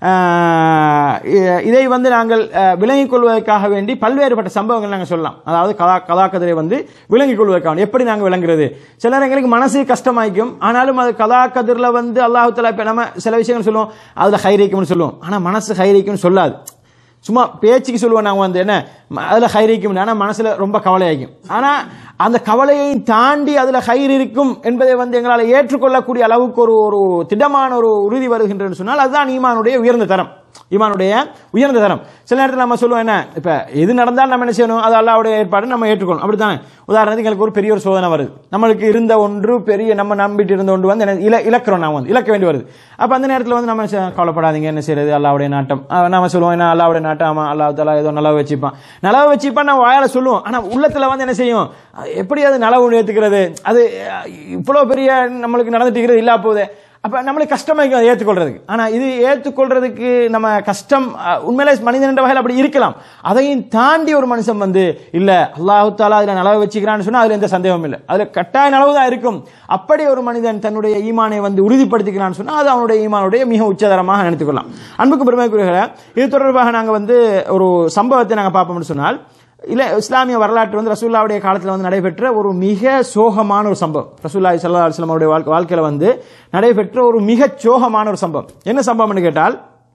B: இதை வந்து நாங்கள் விளங்கிக் கொள்வதற்காக வேண்டி பல்வேறுபட்ட சம்பவங்கள் நாங்கள் சொல்லலாம். அதாவது கலாக்கதிரை வந்து விளங்கிக் கொள்வதற்காக எப்படி நாங்கள் விளங்குறது, சில நேரங்களுக்கு மனசு கஷ்டமாய்க்கும். ஆனாலும் அது கலாக்கதிரில் வந்து அல்லாஹ் தஆலா இப்ப நம்ம சில விஷயங்கள் சொல்லுவோம், அதுல ஹைரிக்கும்னு சொல்லுவோம், ஆனா மனசு ஹைரிக்கும்னு சொல்லாது. சும்மா பேச்சுக்கு சொல்லுவோம் நாங்கள் வந்து என்ன அதுல ஹைரிக்கும், ஆனா மனசுல ரொம்ப கவலையாகும். ஆனா அந்த கவலையை தாண்டி அதுல ஹைர் இருக்கும் என்பதை வந்து எங்களால் ஏற்றுக்கொள்ளக்கூடிய அளவுக்கு ஒரு திடமான ஒரு உறுதி வருகின்றது சொன்னால் அதுதான் ஈமானுடைய உயர்ந்த தரம். ஈமானுடைய உயர்ந்த தரம். சில நேரத்தில் நம்ம சொல்லுவோம் என்ன, இப்ப எது நடந்தாலும் நம்ம என்ன செய்யணும், அது அல்லாஹ்வுடைய ஏற்பாடு, நம்ம ஏற்றுக்கணும். அப்படித்தானே? உதாரணத்துக்கு எங்களுக்கு ஒரு பெரிய ஒரு சோதனை வருது, நம்மளுக்கு இருந்த ஒன்று பெரிய நம்ம நம்பிட்டு இருந்த ஒன்று வந்து இழக்கிறோம், நான் வந்து இழக்க வேண்டி வருது. அப்ப அந்த நேரத்தில் வந்து நம்ம கவலைப்படாதீங்க, என்ன செய்யறது, அல்லாஹ்வுடைய நாட்டம். நம்ம சொல்லுவோம் என்ன, அல்லாஹ்வுடைய நாட்டம், ஆமா அல்லாஹ் தஆலா ஏதோ நலவு வச்சுப்பான் நம்ம வாயால சொல்லுவோம். ஆனா உள்ளத்துல வந்து என்ன செய்யும், எப்படி அது நலவு ஏத்துக்கிறது, அது இவ்வளவு பெரிய நம்மளுக்கு நடந்துட்டு இருக்கிறது இல்லா போகுது. அப்ப நம்மளுக்கு கஷ்டமாய்க்கும் அதை ஏற்றுக்கொள்றதுக்கு. ஆனா இது ஏற்றுக்கொள்றதுக்கு நம்ம கஷ்டம் உண்மையிலே மனிதன் என்ற வகையில் அப்படி இருக்கலாம். அதையும் தாண்டி ஒரு மனுஷன் வந்து இல்ல அல்லாஹ் தஆலா அதுல நலவு வச்சுக்கிறான்னு சொன்னா அதுல எந்த சந்தேகமும் இல்லை, அதுல கட்டாய நலவு தான் இருக்கும். அப்படி ஒரு மனிதன் தன்னுடைய ஈமானை வந்து உறுதிப்படுத்திக்கிறான்னு சொன்னா அது அவனுடைய ஈமானுடைய மிக உச்சதரமாக நினைத்துக்கொள்ளலாம். அன்புக்கு பெருமைக்குரியவர்களே, இது தொடர்பாக நாங்கள் வந்து ஒரு சம்பவத்தை நாங்கள் பார்ப்போம்னு சொன்னால், இஸ்லாமிய வரலாற்று வந்து ரசூலுல்லாஹ்வுடைய காலத்தில் வந்து நடைபெற்ற ஒரு மிக சோகமான ஒரு சம்பவம். ரசூலுல்லாஹி ஸல்லல்லாஹு அலைஹி வஸல்லம் அவருடைய வாழ்க்கையில வந்து நடைபெற்ற ஒரு மிக சோகமான ஒரு சம்பவம். என்ன சம்பவம்னு கேட்டால்,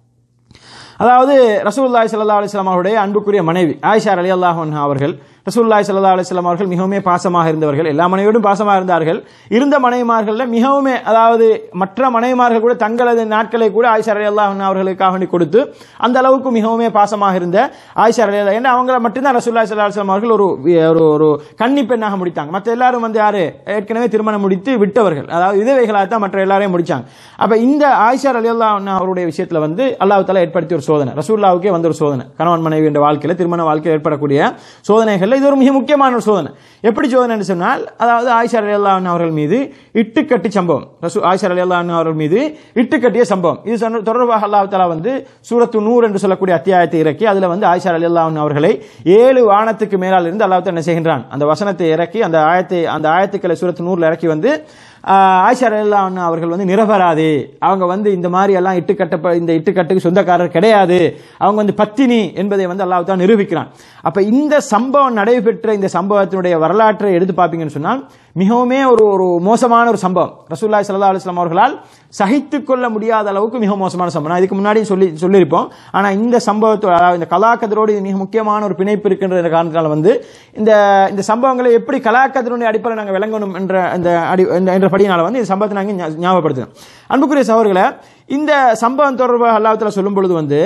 B: அதாவது ரசூலுல்லாஹி ஸல்லல்லாஹு அலைஹி வஸல்லம் அவருடைய அன்புக்குரிய மனைவி ஆயிஷா ரலியல்லாஹு அன்ஹா அவர்கள், ரசூலுல்லாஹி ஸல்லல்லாஹு அலைஹி வஸல்லம் அவர்கள் மிகவும் பாசமாக இருந்தவர்கள், எல்லா மனைவியோடும் பாசமாக இருந்தார்கள். இருந்த மனைவிமார்கள்ல மிகவும், அதாவது மற்ற மனைவிமார்கள் கூட தங்களது நாட்களை கூட ஆயிஷா ரலியல்லாஹு அன்ஹா அவர்களுக்காக வேண்டி கொடுத்து அந்த அளவுக்கு மிகவும் பாசமாக இருந்த ஆயிஷா ரலியல்லாஹு, ஏன்னா அவங்கள மட்டும்தான் ரசூலுல்லாஹி ஸல்லல்லாஹு அலைஹி வஸல்லம் அவர்கள் ஒரு கன்னி பெண்ணாக முடித்தாங்க. மற்ற எல்லாரும் வந்து யாரு ஏற்கனவே திருமணம் முடித்து விட்டவர்கள், அதாவது விதவைகளாக தான் மற்ற எல்லாரையும் முடிச்சாங்க. அப்ப இந்த ஆயிஷா ரலியல்லாஹு அன்ஹா அவருடைய விஷயத்துல வந்து அல்லாஹ் தஆலா ஏற்படுத்திய ஒரு சோதனை, ரசூலுல்லாஹ்வுக்கே வந்த ஒரு சோதனை, கணவன் மனைவி என்ற வாழ்க்கையில திருமண வாழ்க்கையில் ஏற்படக்கூடிய சோதனைகள் இது ஒரு மிக முக்கியமான ஒரு சோதனை. எப்படி சோதனை என்று சொன்னால், அதாவது ஆயிஷா ரலியல்லாஹு அன்ஹா அவர்கள் மீது இட்டுக்கட்டி சம்பவம், ஆயிஷா ரலியல்லாஹு அன்ஹா அவர்கள் மீது இட்டுக்கட்டிய சம்பவம். இது தொடர்பாக அல்லாஹ் தஆலா வந்து சூரத்து நூர் என்று சொல்லக்கூடிய அத்தியாயத்தை இறக்கி அதுல வந்து ஆயிஷா ரலியல்லாஹு அன்ஹா அவர்களை 7 வானத்துக்கு மேலால் இருந்து அல்லாஹ் தஆலா என்ன செய்கின்றான், அந்த வசனத்தை இறக்கி அந்த ஆயத்துக்களை சூரத்து நூர்ல இறக்கி வந்து ஆயிஷா ரலியல்லாஹு அன்ஹா அவர்கள் வந்து நிரபராதி, அவங்க வந்து இந்த மாதிரி எல்லாம் இந்த இட்டுக்கட்டுக்கு சொந்தக்காரர் கிடையாது, அவங்க வந்து பத்தினி என்பதை வந்து அல்லாஹ் தஆலா நிரூபிக்கிறான். அப்ப இந்த சம்பவம் நடைபெற்ற இந்த சம்பவத்தினுடைய வரலாற்றை எடுத்து பார்ப்பீங்கன்னு சொன்னால் மிகவுமே ஒரு மோசமான ஒரு சம்பவம். ரசூலுல்லாஹி ஸல்லல்லாஹு அலைஹி வஸல்லம் அவர்களால் சகித்துக் கொள்ள முடியாத அளவுக்கு மிக மோசமான சம்பவம். இதுக்கு முன்னாடி சொல்லியிருப்போம். ஆனா இந்த சம்பவத்தோட, அதாவது இந்த கலாக்கதிரோடு இது மிக முக்கியமான ஒரு பிணைப்பு இருக்கின்ற காரணத்தினால வந்து இந்த சம்பவங்களை எப்படி கலாக்கதிரோட அடிப்படையில் நாங்கள் விளங்கணும் என்ற படியினால வந்து இந்த சம்பவத்தை நாங்கள் ஞாபகப்படுத்தணும். அன்புக்குரிய சகோதரர்களே, இந்த சம்பவம் தொடர்பாக அல்லாஹ் தஆலா சொல்லும் பொழுது வந்து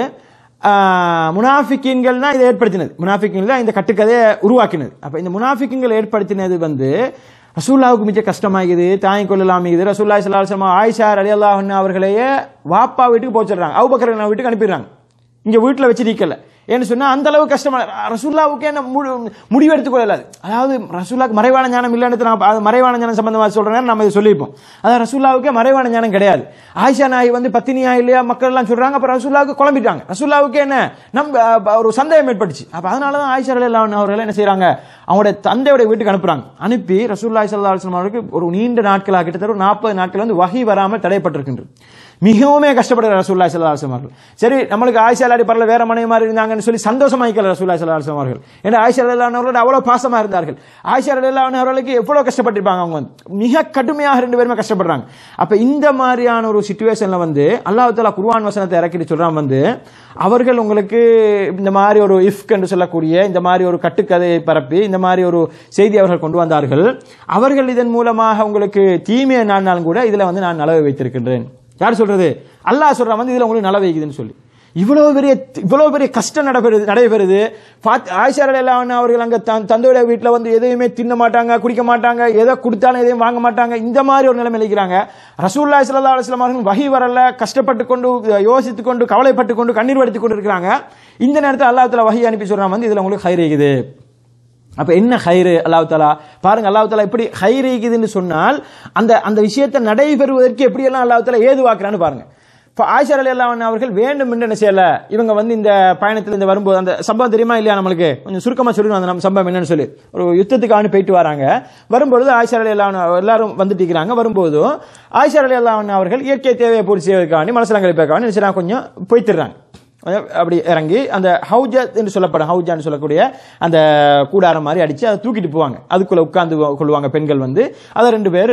B: முனாஃபிக்கீன்கள் தான் இதை ஏற்படுத்தினது, முனாஃபிக்கீன்கள் தான் இந்த கட்டுக்கதையை உருவாக்கினது. அப்ப இந்த முனாஃபிக்கீன்கள் ஏற்படுத்தினது வந்து ரசூலுல்லாஹ்வுக்கு மிக கஷ்டமாகுது, தாங்கிக் கொள்ளலாமிக்குது. ரசூலுல்லாஹி ஸல்லல்லாஹு அலைஹி வஸல்லம் ஆயிஷா ரலியல்லாஹு அன்ஹா அவர்களையே வாப்பா வீட்டுக்கு போச்சிடுறாங்க, அபூபக்கர் வீட்டுக்கு அனுப்பிடுறாங்க, இங்க வீட்டுல வச்சு நீக்கல. ஏன்னு சொன்னா அந்த அளவு கஷ்டமான ரசூலுல்லாஹ்வுக்கு என்ன முடிவு எடுத்துக்கொள்ளலாது. அதாவது ரசூலுல்லாஹ்க்கு மறைவான ஞானம் இல்லைன்னு மறைவான ஞானம் சம்பந்தமா சொல்றேன், நம்ம இதை சொல்லியிருப்போம். அதாவது ரசூலுல்லாஹ்வுக்கே மறைவான ஞானம் கிடையாது. ஆயிஷா நாயகி வந்து பத்தினியா இல்லையா மக்கள் எல்லாம் சொல்றாங்க. அப்ப ரசூலுல்லாஹ்வுக்கு குழம்பிட்டாங்க, ரசூலுல்லாஹ்வுக்கு என்ன ஒரு சந்தேகம் ஏற்பட்டுச்சு. அப்ப அதனாலதான் ஆயிஷா ரலியல்லாஹு அன்ஹா அவர்கள் என்ன செய்யறாங்க, அவங்களுடைய தந்தையோட வீட்டுக்கு அனுப்புறாங்க. அனுப்பி ரசூலுல்லாஹி ஸல்லல்லாஹு அலைஹி வஸல்லம் அவர்களுக்கு ஒரு நீண்ட நாட்களாக கிட்டத்தட்ட 40 நாட்கள் வந்து வஹி வராமல் தடைப்பட்டிருக்கின்றது. மிகவுமே கஷ்டப்படுற ரசூலுல்லாஹி ஸல்லல்லாஹு அலைஹி வஸல்லம் அவர்கள். சரி, நம்மளுக்கு ஆயிஷா அல்லாடி பரல வேற மனைவி மாதிரி இருந்தாங்கன்னு சொல்லி சந்தோஷமாயிக்கல ரசூலுல்லாஹி ஸல்லல்லாஹு அலைஹி வஸல்லம் அவர்கள். ஏன்னா ஆயிஷா ரலியல்லாஹு அன்ஹா அவர்கள் அவ்வளவு பாசமா இருந்தார்கள். ஆயிஷா ரலியல்லாஹு அன்ஹா அவர்களுக்கு எவ்வளவு கஷ்டப்பட்டிருப்பாங்க, அவங்க வந்து மிக கடுமையாக 2 பேருமே கஷ்டப்படுறாங்க. அப்ப இந்த மாதிரியான ஒரு சிச்சுவேஷன்ல வந்து அல்லாஹ் தஆலா குர்ஆன் வசனத்தை இறக்கிட்டு சொல்றான் வந்து, அவர்கள் உங்களுக்கு இந்த மாதிரி ஒரு இஃப்க் என்று சொல்லக்கூடிய இந்த மாதிரி ஒரு கட்டுக்கதையை பரப்பி இந்த மாதிரி ஒரு செய்தி அவர்கள் கொண்டு வந்தார்கள். அவர்கள் இதன் மூலமாக உங்களுக்கு தீமையை நாடினாலும் கூட இதுல வந்து நான் நலவை வைத்திருக்கின்றேன். யார் சொல்றது? அல்லாஹ் சொல்றான் வந்து இதுல உங்களுக்கு நலவை வைக்குதுன்னு சொல்லி. இவ்வளவு பெரிய கஷ்டம் நடைபெறுது. ஆயிஷா ரலியல்லாஹு அன்ஹா அவர்கள் அங்க தந்தையோட வீட்டுல வந்து எதையுமே தின்ன மாட்டாங்க, குடிக்க மாட்டாங்க, எதை கொடுத்தாலும் எதையும் வாங்க மாட்டாங்க. இந்த மாதிரி ஒரு நிலைமை இருக்கிறாங்க. ரசூலுல்லாஹி ஸல்லல்லாஹு அலைஹி வஸல்லம் அவர்கள் வஹி வரல, கஷ்டப்பட்டு கொண்டு, யோசித்து கொண்டு, கவலைப்பட்டு கொண்டு, கண்ணீர் வடித்துக் கொண்டு இருக்கிறாங்க. இந்த நேரத்தில் அல்லாஹ் தஆலா வஹி அனுப்பி சொல்றான் வந்து இதுல உங்களுக்கு ஹைர் இருக்குது. அப்ப என்ன ஹைரு? அல்லாஹ் தஆலா பாருங்க, அல்லாஹ் தஆலா எப்படி ஹைர் இருக்குதுன்னு சொன்னால் அந்த விஷயத்தை நடைபெறுவதற்கு எப்படியெல்லாம் அல்லாஹ் தஆலா ஏதுவாக்குறான்னு பாருங்க. ஆயிஷா ரலியல்லாஹு அன்ஹா அவர்கள் வேண்டும் என்று என்ன செய்யல, இவங்க வந்து இந்த பயணத்தில் இந்த வரும்போது அந்த சம்பவம் தெரியுமா இல்லையா, நம்மளுக்கு கொஞ்சம் சுருக்கமா சொல்லிடுவோம் அந்த சம்பவம் என்னன்னு சொல்லி. ஒரு யுத்தத்துக்காக போயிட்டு வராங்க, வரும்பொழுது ஆயிஷா ரலியல்லாஹு அன்ஹா எல்லாரும் வந்துட்டு இருக்கிறாங்க. வரும்போது ஆயிஷா ரலியல்லாஹு அன்ஹா அவர்கள் இயற்கை தேவையை பூர்த்தி செய்வதற்காக மனசலங்களை பேக்காக நினைச்சாங்க, கொஞ்சம் போய்த்திடுறாங்க. அப்படி இறங்கி அந்த ஹவுஜா என்று சொல்லப்படும், ஹவுஜான்னு சொல்லக்கூடிய அந்த கூடாரம் மாதிரி அடிச்சு அதை தூக்கிட்டு போவாங்க. அதுக்குள்ள உட்கார்ந்து கொள்வாங்க பெண்கள் வந்து. அதை 2 பேர்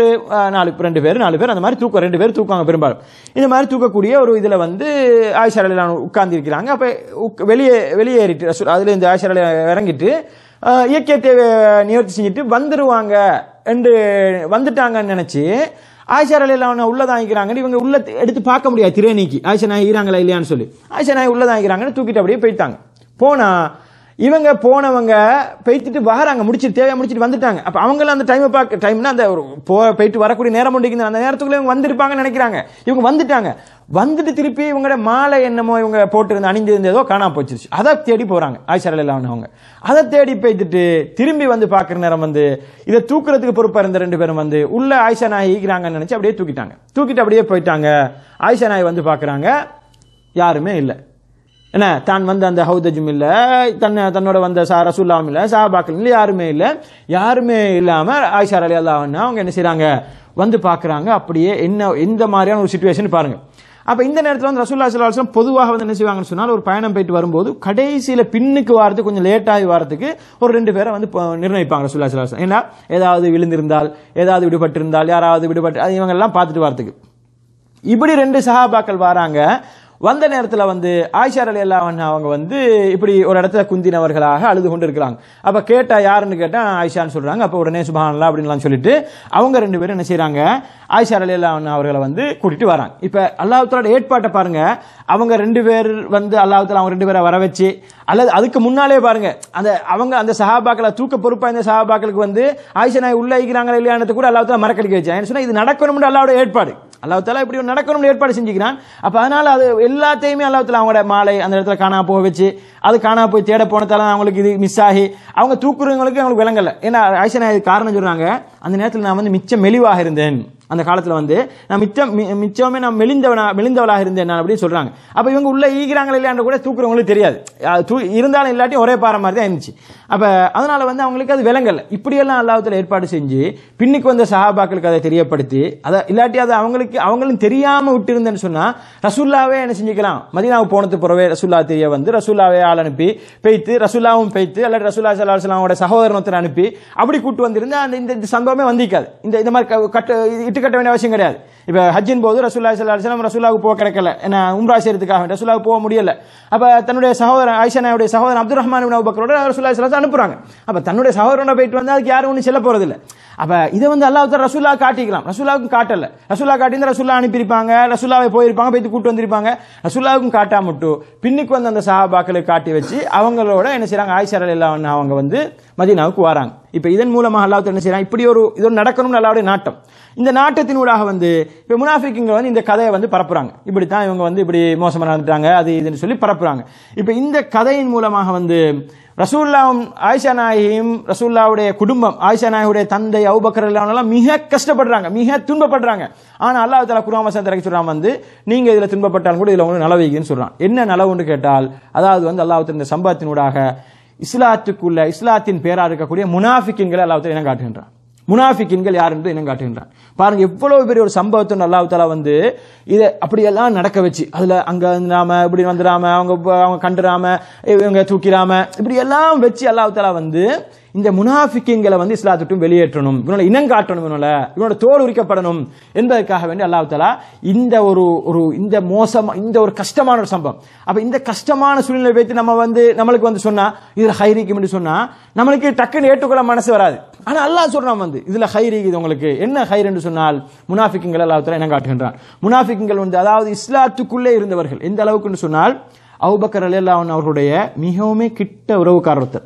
B: 4 பேர் அந்த மாதிரி 2 பேர் தூக்குவாங்க. பெரும்பாலும் இந்த மாதிரி தூக்கக்கூடிய ஒரு இதுல வந்து ஆயிஷா ரலியல்லாஹு அன்ஹா உட்கார்ந்து இருக்கிறாங்க. அப்ப வெளியேறிட்டு அதுல இந்த ஆயிஷா ரலியல்லாஹு இறங்கிட்டு இயற்கை தேவை நிவர்த்தி செஞ்சுட்டு வந்துருவாங்க என்று வந்துட்டாங்கன்னு நினைச்சு ஆயிஷா ரலியல்லாஹு அன்ஹா உள்ளதான் இருக்கிறாங்க. இவங்க உள்ள எடுத்து பார்க்க முடியாது, திரை நீக்கி ஆயிஷா நாயகி ஈராங்களா இல்லையான்னு சொல்லி. ஆயிஷா நாயகி உள்ளதான் இருக்கிறாங்கன்னு தூக்கிட்டு அப்படியே போயிட்டாங்க. போனா இவங்க போனவங்க போயிட்டு வராங்க, முடிச்சுட்டு தேவையா முடிச்சுட்டு வந்துட்டாங்க. அப்ப அவங்கள அந்த டைம்னா அந்த ஒரு போயிட்டு வரக்கூடிய நேரம் உண்டு, அந்த நேரத்துக்குள்ள இவங்க வந்திருப்பாங்கன்னு நினைக்கிறாங்க. இவங்க வந்துட்டாங்க. வந்துட்டு திருப்பி இவங்களோட மாலை என்னமோ இவங்க போட்டு அணிஞ்சிருந்ததோ காணாம போச்சிருச்சு. அதை தேடி போறாங்க ஆயிஷா ரலியல்லாஹு அன்ஹா அவங்க. அதை தேடி போயிட்டு திரும்பி வந்து பாக்குற நேரம் வந்து இதை தூக்குறதுக்கு பொறுப்பா இருந்த 2 பேரும் வந்து உள்ள ஆயிஷா நாயகி ஈக்கிறாங்கன்னு நினைச்சு அப்படியே தூக்கிட்டாங்க. தூக்கிட்டு அப்படியே போயிட்டாங்க. ஆயிஷா நாயகி வந்து பாக்குறாங்க, யாருமே இல்லை. என்ன தான் வந்து அந்த ஹவுதஜும் இல்ல, தன்னோட வந்த ரசூலுல்லாஹும் இல்ல, சஹாபாக்கள் இல்ல, யாருமே இல்ல. யாருமே இல்லாம ஆயிஷா ரலியல்லாஹு அன்ஹா அவங்க என்ன செய்றாங்க, வந்து பாக்குறாங்க. அப்படியே எந்த மாதிரியான ஒரு சிச்சுவேஷன் பாருங்க. அப்ப இந்த நேரத்தில் வந்து ரசூலுல்லாஹி ஸல்லல்லாஹு அலைஹி வஸல்லம் பொதுவாக வந்து என்ன செய்வாங்கன்னு சொன்னால், ஒரு பயணம் போயிட்டு வரும்போது கடைசியில பின்னுக்கு வாரத்துக்கு கொஞ்சம் லேட் ஆகி வாரத்துக்கு ஒரு 2 பேரை வந்து நிர்ணயிப்பாங்க ரசூலுல்லாஹி ஸல்லல்லாஹு அலைஹி வஸல்லம். ஏன்னா ஏதாவது விழுந்திருந்தால், ஏதாவது விடுபட்டிருந்தால், யாராவது விடுபட்டு அது இவங்க எல்லாம் பார்த்துட்டு வாரத்துக்கு. இப்படி 2 சஹாபாக்கள் வராங்க. வந்த நேரத்தில் வந்து ஆயிஷா ரலியல்லாஹு அன்ஹா அவங்க வந்து இப்படி ஒரு இடத்துல குந்தினவர்களாக அழுது கொண்டு இருக்கிறாங்க. அப்ப கேட்டா யாருன்னு கேட்டா ஆயிஷான்னு சொல்றாங்க. அப்ப உடனே சுப்ஹானல்லாஹ் அப்படின்லாம் சொல்லிட்டு அவங்க 2 பேரும் என்ன செய்யறாங்க, ஆயிஷா ரலியல்லாஹு அன்ஹா அவர்களை வந்து கூட்டிட்டு வராங்க. இப்ப அல்லாஹ் தஆலா ஏற்பாட்டை பாருங்க. அவங்க 2 பேர் வந்து அல்லாஹ் தஆலா அவங்க 2 பேரை வர வச்சு, அல்லது அதுக்கு முன்னாலே பாருங்க அவங்க அந்த சஹாபாக்களை தூக்க பொறுப்பா இந்த சஹாபாக்களுக்கு வந்து ஆயிஷா நாயகி உள்ள இருக்கிறாங்களா இல்லையானது கூட அல்லாஹ் தஆலா மறக்கடிக்க வச்சான். சொன்னா இது நடக்கணும்னு அல்லாஹ்வுடைய ஏற்பாடு. அல்லாஹ் தஆலா இப்படி நடக்கணும்னு ஏற்பாடு செஞ்சுக்கிறான். அப்ப அதனால அது எல்லாத்தையுமே அல்லாஹ் தஆலா அவங்களோட மாலை அந்த இடத்துல காணா போக வச்சு, அது காணா போய் தேட போனதால அவங்களுக்கு இது மிஸ் ஆகி அவங்க தூக்குறவங்களுக்கு அவங்களுக்கு விளங்கல. ஏன்னா ஆயிஷா நாயகி காரணம் சொல்றாங்க, அந்த நேரத்தில் நான் வந்து மிச்சம் மெலிவாக இருந்தேன். அந்த காலத்துல வந்து நான் மிச்சமே நான் மெலிந்தவளாக இருந்தேன் நான் அப்படின்னு சொல்றாங்க. அப்ப இவங்க உள்ள ஈகிறாங்களா இல்லையான்னு கூட தூக்குறவங்களுக்கு தெரியாது. இருந்தாலும் இல்லாட்டி ஒரே பாறை மாதிரி தான் இருந்துச்சு. அப்ப அதனால வந்து அவங்களுக்கு அது விளங்கல. இப்படியெல்லாம் அல்லாஹ் தஆலா ஏற்பாடு செஞ்சு பின்னுக்கு வந்த சஹாபாக்களுக்கு அதை தெரியப்படுத்தி, அதை இல்லாட்டி அதை அவங்களும் தெரியாம விட்டு இருந்தேன்னு சொன்னா ரசூல்லாவே என்ன செஞ்சுக்கலாம், மதீனாவுக்கு போனதுக்கு பிறவே ரசூல்லா தெரிய வந்து ரசூல்லாவே ஆள் அனுப்பி பெய்த்து, ரசூல்லாவும் பெய்த்து, அல்லாட்டி ரசூல்லா ஸல்லல்லாஹு அலைஹி வஸல்லம் சகோதரன் ஒருத்தர் அனுப்பி அப்படி கூட்டு வந்திருந்தா இந்த சம்பவமே வந்திருக்காது. இந்த மாதிரி கட்ட வேண்டிய அவசியம் கிடையாது. இப்ப ஹஜ்ஜின் போது ரசூலுல்லாஹி ஸல்லல்லாஹு அலைஹி வஸல்லம் ரசூலுல்லாஹ்வுக்கு போக கிடைக்கல, ஏன்னா உம்ரா செய்யறதுக்காக ரசூலுல்லாஹ்வுக்கு போக முடியல. அப்ப தன்னுடைய சகோதரன் ஆயிஷா நாயுடைய சகோதரன் அப்துல் ரஹ்மான் இப்னு அபூபக்கரோட ரசூலுல்லாஹி ஸல்லல்லாஹு அலைஹி வஸல்லம் அனுப்புறாங்க. அப்ப தன்னுடைய சகோதரனோட போயிட்டு வந்து அதுக்கு யாரும் ஒன்றும் செல்ல போறது இல்லை. அப்ப இதை வந்து அல்லாஹ் தஆலா ரசூலுல்லாஹ் காட்டிக்கலாம், ரசூலுல்லாஹ்வுக்கும் காட்டல. ரசூலுல்லாஹ் காட்டியிருந்தா ரசூலுல்லாஹ் அனுப்பியிருப்பாங்க, ரசூலுல்லாஹ் போயிருப்பாங்க, போயிட்டு கூட்டு வந்திருப்பாங்க. ரசூலுல்லாஹ்வுக்கும் காட்டாமட்டு பின்னுக்கு வந்து அந்த சஹாபாக்களுக்கு காட்டி வச்சு அவங்களோட என்ன செய்றாங்க, ஆயிஷா ரலியல்லாஹு அன்ஹா அவங்க வந்து மதீனாவுக்கு வராங்க. இப்ப இதன் மூலமாக அல்லாஹ் தஆலா என்ன செய்றான், இப்படி இது நடக்கணும்னு அல்லாஹ்வுடைய நாட்டம். இந்த நாட்டத்தினூடாக வந்து இப்ப முனாஃபிக்குங்க வந்து இந்த கதையை வந்து பரப்புறாங்க. இப்படித்தான் இவங்க வந்து இப்படி மோசமா நடந்துட்டாங்க அது இதுன்னு சொல்லி பரப்புறாங்க. இப்ப இந்த கதையின் மூலமாக வந்து ரசூலுல்லாஹும் ஆயிஷா நாயகியும் ரசூலுல்லாஹ்வுடைய குடும்பம், ஆயிஷா நாயகியுடைய தந்தை அபூபக்கர் ரலியல்லாஹு அன்ஹு மிக கஷ்டப்படுறாங்க, மிக துன்பப்படுறாங்க. ஆனா அல்லாஹ் தஆலா குர்ஆன் வசனத்தை இறக்கி சொல்றான் வந்து, நீங்க இதுல துன்பப்பட்டாலும் கூட இதுல உங்களுக்கு நலவைக்குன்னு சொல்றான். என்ன நலவுன்னு கேட்டால், அதாவது வந்து அல்லாஹ் தஆலா இந்த சம்பவத்தினூடாக இஸ்லாத்துக்குள்ள இஸ்லாத்தின் பேரா இருக்கக்கூடிய முனாஃபிக்கின்களை அல்லாஹ் தஆலா இனம் காட்டுகின்றான். முனாஃபிக்கின்கள் யார் என்று இனம் காட்டுகின்றான். பாருங்க எவ்வளவு பெரிய ஒரு சம்பவத்தை அல்லாஹ் தஆலா வந்து இதை அப்படியெல்லாம் நடக்க வச்சு, அதுல அங்க வந்துடாம இப்படி வந்துடாம அவங்க கண்டுராம இவங்க தூக்கிடாம இப்படி எல்லாம் வச்சு அல்லாஹ் தஆலா வந்து இந்த முனாஃபிக்கின்களை வந்து இஸ்லாத்துட்டும் வெளியேற்றணும், இவனோட இனம் காட்டணும், இவனோட தோல் உரிக்கப்படணும் என்பதற்காக வேண்டி அல்லாஹ் தஆலா இந்த இந்த மோசம் இந்த ஒரு கஷ்டமான ஒரு சம்பவம். அப்ப இந்த கஷ்டமான சூழ்நிலை வைத்து நம்ம வந்து நம்மளுக்கு வந்து சொன்னா இதுல ஹைரிக்கும் என்று சொன்னா நம்மளுக்கு டக்குன்னு ஏற்றுக்கொள்ள மனசு வராது. ஆனா அல்லாஹ் சொல்றான் வந்து இதுல ஹைரி, இது உங்களுக்கு என்ன ஹைர் என்று சொன்னால் முனாஃபிக்கின்கள் அல்லாஹ் தஆலா இனம் காட்டுகின்றான். முனாஃபிக்கின்கள் வந்து அதாவது இஸ்லாத்துக்குள்ளே இருந்தவர்கள். எந்த அளவுக்கு என்று சொன்னால் அபூபக்கர் ரலியல்லாஹு அன்ஹு அவர்களுடைய மிகவும் கிட்ட உறவுக்காரர்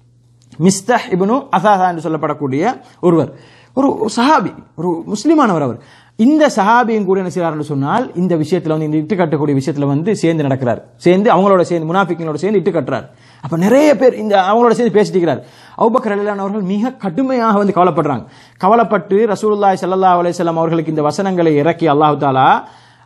B: மிஸ்தஹ் இப்னு அஸாஸா என்று சொல்லப்படக்கூடிய ஒருவர், ஒரு சஹாபி, ஒரு முஸ்லிமானவர். அவர் இந்த சஹாபியும் கூட என்ன செய்யறாருன்னு சொன்னால் இந்த விஷயத்துல வந்து இந்த இட்டு கட்டக்கூடிய விஷயத்துல வந்து சேர்ந்து நடக்கிறார், சேர்ந்து அவங்களோட சேர்ந்து முனாஃபிக்கிங்களோட சேர்ந்து இட்டு கட்டுறாரு. அப்ப நிறைய பேர் இந்த அவங்களோட சேர்ந்து பேசிட்டு இருக்கிறார். அபூபக்கர் ரலியல்லாஹு அன்ஹு அவர்கள் மிக கடுமையாக வந்து கவலைப்படுறாங்க. கவலைப்பட்டு ரசூலுல்லாஹி ஸல்லல்லாஹு அலைஹி வஸல்லம் அவர்களுக்கு இந்த வசனங்களை இறக்கி அல்லாஹ் தஆலா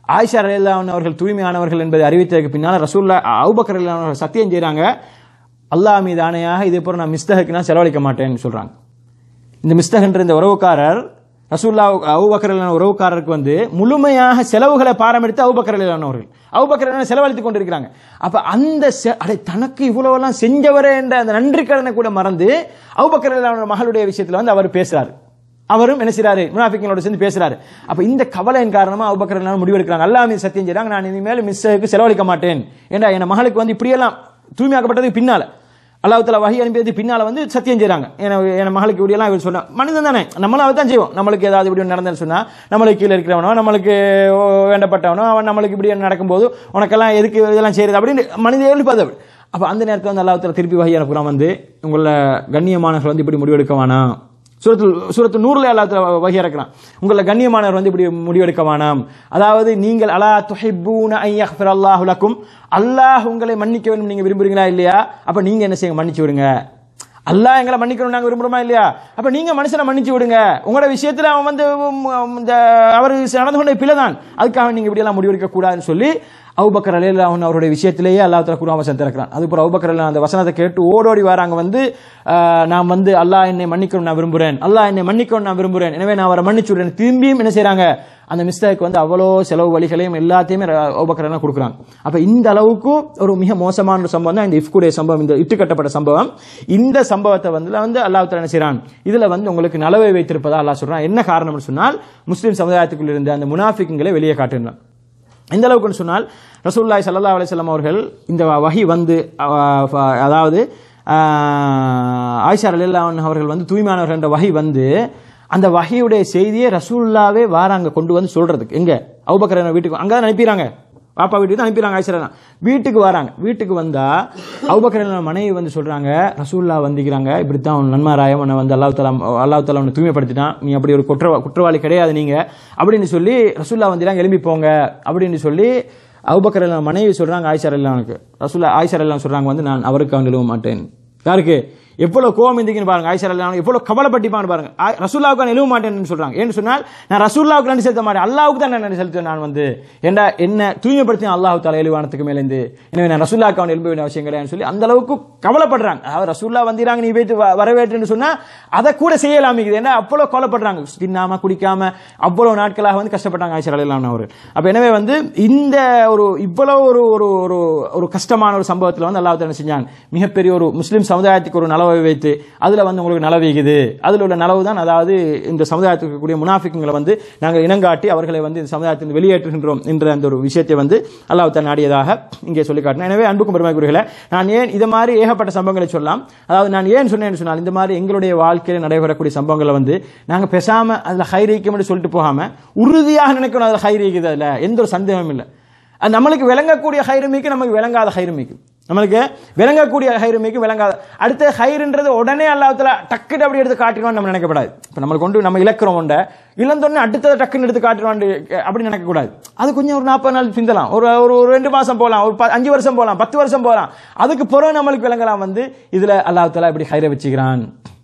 B: ஆயிஷா ரலியல்லாஹு அன்ஹா அவர்கள் தூய்மையானவர்கள் என்பதை அறிவித்ததற்கு பின்னால் ரசூலுல்லாஹ் அபூபக்கர் ரலியல்லாஹு அன்ஹு சத்தியம் செய்றாங்க, அல்லாஹ் மீது ஆணையாக இதே போல நான் மிஸ்தஹுக்கு நான் செலவழிக்க மாட்டேன்னு சொல்றாங்க. இந்த மிஸ்தஹ் என்ற இந்த உறவுக்காரர் ரசூலுல்லாஹ் அபூபக்கர் ரலியல்லாஹு அன்ஹு உறவுக்காரருக்கு முழுமையாக செலவுகளை பாரமெடுத்து அபூபக்கர் ரலியல்லாஹு அன்ஹு அவர்கள் அபூபக்கர் ரலியல்லாஹு செலவழித்துக் கொண்டிருக்கிறாங்க. அப்ப அந்த தனக்கு இவ்வளவெல்லாம் செஞ்சவரே என்ற அந்த நன்றி கடனை கூட மறந்து அபூபக்கர் ரலியல்லாஹு அன்ஹு மகளுடைய விஷயத்துல அவர் பேசுறாரு. அவரும் என்ன செய்றாரு, முனாஃபிக்குகளோட சேர்ந்து பேசுறாரு. அப்ப இந்த கவலையின் காரணமா அபூபக்கர் ரலியல்லாஹு அன்ஹு முடிவெடுக்கிறாங்க, அல்லாஹ் மீது சத்தியம் செய்றாங்க, நான் இனிமேல் மிஸ்ஸுக்கு செலவழிக்க மாட்டேன். ஏன்னா என் மகளுக்கு இப்படியெல்லாம் தூய்மையாக்கப்பட்டதுக்கு பின்னால அல்லாஹ் தஆலா வஹி அனுப்பியது பின்னால சத்தியம் செய்றாங்க, என் மகளுக்கு இப்படியெல்லாம் இவர் சொன்னா மனிதன் தானே, நம்மளும் அதை தான் செய்வோம். நம்மளுக்கு ஏதாவது இப்படி நடந்தேன்னு சொன்னா நம்மளுக்கு கீழே இருக்கிறவனோ நம்மளுக்கு வேண்டப்பட்டவனோ அவன் நம்மளுக்கு இப்படி நடக்கும்போது உனக்கெல்லாம் எதுக்கு இதெல்லாம் செய்யறது அப்படின்னு மனித எழுப்பாது. அப்ப அந்த நேரத்தில் அல்லாஹ் தஆலா திருப்பி வஹி அனுப்புறான், உங்கள கண்ணியமானவர்கள் இப்படி முடிவெடுக்க வேணாம். சூரத்து நூறுல அல்லாஹ் தஆலா வஹி இறக்குறான், உங்கள கண்ணியமானவர் இப்படி முடிவெடுக்க வேணாம். அதாவது நீங்கள் அலா துஹிப்பூன அன் யக்ஃபிரல்லாஹு லக்கும், அல்லாஹ் உங்களை மன்னிக்க வேண்டும் நீங்க விரும்புறீங்களா இல்லையா? அப்ப நீங்க என்ன செய்யுங்க, மன்னிச்சு விடுங்க. அல்லாஹ் எங்களை மன்னிக்கணும் நாங்க விரும்புறோமா இல்லையா? அப்ப நீங்க மனுஷனை மன்னிச்சு விடுங்க. உங்களோட விஷயத்துல அவன் அவர் நடந்து கொண்ட பிழைதான், அதுக்காக நீங்க இப்படி எல்லாம் முடிவெடுக்க கூடாதுன்னு சொல்லி அபூபக்கர் ரலியல்லாஹு அன்ஹு அவருடைய விஷயத்திலேயே அல்லாஹ் தஆலா குர்ஆன் வசனத்தை இறக்குறான். அதுக்கப்புறம் அபூபக்கர் ரலியல்லாஹு அந்த வசனத்தை கேட்டு ஓடோடி வராங்க, நான் அல்லாஹ் என்னை மன்னிக்கணும் நான் விரும்புறேன், அல்லாஹ் என்னை மன்னிக்கணும் நான் விரும்புறேன், எனவே நான் அவரை மன்னிச்சு விடுறேன். திரும்பியும் என்ன செய்யறாங்க, அந்த மிஸ்டேக் அவ்வளோ செலவு வழிகளையும் எல்லாத்தையுமே அபூபக்கர் ரலியல்லாஹு கொடுக்குறாங்க. அப்ப இந்த அளவுக்கு ஒரு மிக மோசமான ஒரு சம்பவம் தான் இந்த இஃப்குடைய சம்பவம், இந்த இட்டுக்கட்டப்பட்ட சம்பவம். இந்த சம்பவத்தை அல்லாஹ் தஆலா என்ன செய்றான், இதுல உங்களுக்கு நலவை வைத்திருப்பதா அல்லாஹ் சொல்றான். என்ன காரணம்னு சொன்னால் முஸ்லிம் சமுதாயத்துக்குள் இருந்த அந்த முனாஃபிக்குகளை வெளியே காட்டுகிறான். இந்த அளவுக்கு சொன்னால் ரசூலுல்லாஹி ஸல்லல்லாஹு அலைஹி வஸல்லம் அவர்கள் இந்த வஹி அதாவது ஆயிஷா ரலியல்லாஹு அன்ஹா அவர்கள் தூய்மையானவர்கள் என்ற வஹி அந்த வஹியுடைய செய்தியை ரசூலுல்லாஹ்வே வாராங்க கொண்டு சொல்றதுக்கு. எங்க அபூபக்கர் வீட்டுக்கு அங்கதான் அனுப்பிறாங்க, பாப்பா வீட்டுக்கு தான் அனுப்பிறாங்க. ஆயிஷா வீட்டுக்கு வராங்க. வீட்டுக்கு வந்தா அபூபக்கர் மனைவி சொல்றாங்க, ரசூலுல்லாஹ் வந்திக்கிறாங்க, இப்படித்தான் நன்மாராயம் அல்லாஹ் தஆலா உன்னை தூய்மைப்படுத்திட்டான், நீ அப்படி ஒரு குற்றவாளி கிடையாது நீங்க அப்படின்னு சொல்லி ரசூலுல்லாஹ் வந்திராங்க, எழும்பி போங்க அப்படின்னு சொல்லி அபூபக்கர் மனைவி சொல்றாங்க ஆயிஷா ரலியல்லாஹு சொல்றாங்க, நான் அவருக்கு எழுவ மாட்டேன். யாருக்கு எவ்வளவு கோபம் இருந்துக்குன்னு பாருங்க, ஆயிஷா ரலியல்லாஹு எவ்வளவு கவலைப்பட்டிப்பான்னு பாருங்க. ரசூலுல்லாஹ்வுக்கு நான் எழுவ மாட்டேன்னு சொல்றாங்க. ஏன்னு சொன்னால் நான் ரசூலுல்லாஹ்வுக்கு நன்றி செலுத்த மாட்டேன், அல்லாஹ்வுக்கு தான் நன்றி செலுத்துவேன். நான் என்ன தூய்மைப்படுத்தின அல்லாஹ் தஆலா எழுவானத்துக்கு மேலேந்து, எனவே நான் ரசூலுல்லாஹ்வுக்கு அவன் எழுப்ப வேண்டிய அவசியம் கிடையாதுன்னு சொல்லி அந்த அளவுக்கு கவலைப்படுறாங்க. அதாவது ரசூலுல்லாஹ் வந்திராங்க, நீ போயிட்டு வரவேற்றுன்னு சொன்னா அதை கூட செய்யலாமிக்குது. ஏன்னா அவ்வளவு கவலைப்படுறாங்க, தின்னாம குடிக்காம அவ்வளவு நாட்களாக கஷ்டப்பட்டாங்க ஆயிஷா ரலியல்லாஹு அவர்கள். அப்ப எனவே இந்த ஒரு இவ்வளவு ஒரு கஷ்டமான ஒரு சம்பவத்தில் அல்லாஹ் தஆலா செஞ்சான், மிகப்பெரிய ஒரு முஸ்லிம் சமுதாயத்துக்கு ஒரு நலவை வைத்து அதுல உங்களுக்கு நலவீகுது. அதுல உள்ள நலவு தான் அதாவது இந்த சமுதாயத்துக்கு கூடிய முனாஃபிக்குகளை நாங்கள் இனங்காட்டி அவர்களை இந்த சமுதாயத்தில் வெளியேற்றுகின்றோம் என்ற அந்த ஒரு விஷயத்தை அல்லாஹ் தஆலா நாடியதாக இங்கே சொல்லி காட்டினார். எனவே அன்புக்கும் பெருமதிக்குரியவர்களே, நான் ஏன் இது மாதிரி ஏகப்பட்ட சம்பவங்களை சொல்லலாம், அதாவது நான் ஏன் சொன்னேன்னு சொன்னால் இந்த மாதிரி எங்களுடைய வாழ்க்கையில் நடைபெறக்கூடிய சம்பவங்களை நாங்கள் பேசாம அதுல ஹைரீக்கும் சொல்லிட்டு போகாம உறுதியாக நினைக்கணும், அதுல ஹைரீக்குது, அதுல எந்த ஒரு சந்தேகமும் இல்லை. நம்மளுக்கு விளங்கக்கூடிய ஹைருமிக்கு நமக்கு விளங்காத ஹைருமிக்கு, நம்மளுக்கு விளங்கக்கூடிய ஹைருமிக்கு விளங்காத அடுத்த ஹைருன்றது உடனே அல்லாஹ் தஆலா டக்குன்னு அப்படி எடுத்து காட்டிடுவான்னு நம்ம நினைக்கப்படாது. இப்போ நம்மளுக்கு நம்ம இலக்கிறோம் உண்ட இழந்தோடனே அடுத்ததை டக்குன்னு எடுத்து காட்டிடுவான்னு அப்படி நினைக்கக்கூடாது. அது கொஞ்சம் ஒரு 40 நாள் பிந்தலாம், ஒரு 2 மாசம் போகலாம், ஒரு 5 வருஷம் போகலாம், 10 வருஷம் போகலாம். அதுக்கு பிறகு நம்மளுக்கு விளங்கலாம் இதுல அல்லாஹ் தஆலா இப்படி ஹைரை வச்சுக்கிறான்,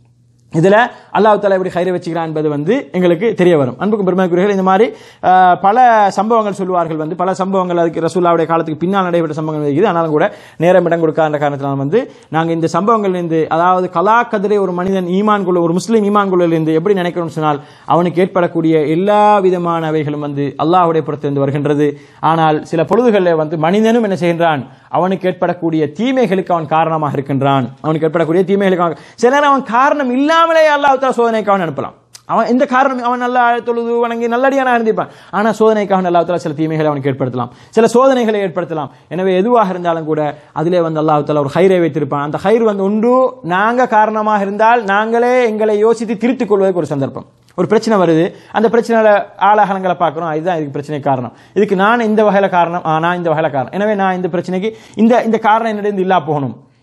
B: இதுல அல்லாஹ் தஆலா இப்படி ஹைரை வச்சுக்கிறான் என்பது எங்களுக்கு தெரிய வரும். அன்புக்கும் பெருமதிக்குரியவர்களே, இந்த மாதிரி பல சம்பவங்கள் சொல்லுவார்கள், பல சம்பவங்கள் அதுக்கு ரசூலுல்லாஹ்வுடைய காலத்துக்கு பின்னால் நடைபெற்ற சம்பவங்கள் இருக்குது. ஆனாலும் கூட நேரம் இடம் கொடுக்காத காரணத்தினால் நாங்க இந்த சம்பவங்கள் அதாவது கலா கதிரை ஒரு மனிதன் ஈமான் கொள்ள, ஒரு முஸ்லீம் ஈமான் கொள்ளிலிருந்து எப்படி நினைக்கணும்னு சொன்னால் அவனுக்கு ஏற்படக்கூடிய எல்லா விதமான அவைகளும் அல்லாஹ்வுடைய புறத்திலிருந்து வருகின்றது. ஆனால் சில பொழுதுகளில் மனிதனும் என்ன செய்கின்றான், அவனுக்கு ஏற்படக்கூடிய தீமைகளுக்கு அவன் காரணமாக இருக்கின்றான். அவனுக்கு ஏற்படக்கூடிய தீமைகளுக்கு சில நேரம் அவன் காரணம் இல்லாமலே அல்லாஹ் தஆலா சோதனைக்கு அவன் அனுப்பலாம். அவன் இந்த காரணம் அவன் நல்லா தொழுது வணங்கி நல்லடியான இருந்திருப்பான், ஆனா சோதனைக்காக அல்லாஹ் தஆலா சில தீமைகளை அவனுக்கு ஏற்படுத்தலாம், சில சோதனைகளை ஏற்படுத்தலாம். எனவே எதுவாக இருந்தாலும் கூட அதிலே அல்லாஹ் தஆலா ஒரு ஹைரை வைத்திருப்பான். அந்த ஹைர் ஒன்று நாங்க காரணமாக இருந்தால் நாங்களே எங்களை யோசித்து திருத்திக் கொள்வதற்கு ஒரு சந்தர்ப்பம். ஒரு பிரச்சனை வருது, அந்த பிரச்சனையில ஆளாகலங்களை பார்க்கணும், இதுதான் இதுக்கு பிரச்சனை காரணம், இதுக்கு நான் இந்த வகையில காரணம், நான் இந்த வகையில காரணம், எனவே நான் இந்த பிரச்சனைக்கு இந்த காரணம் என்னிடம் இல்லா போகணும்,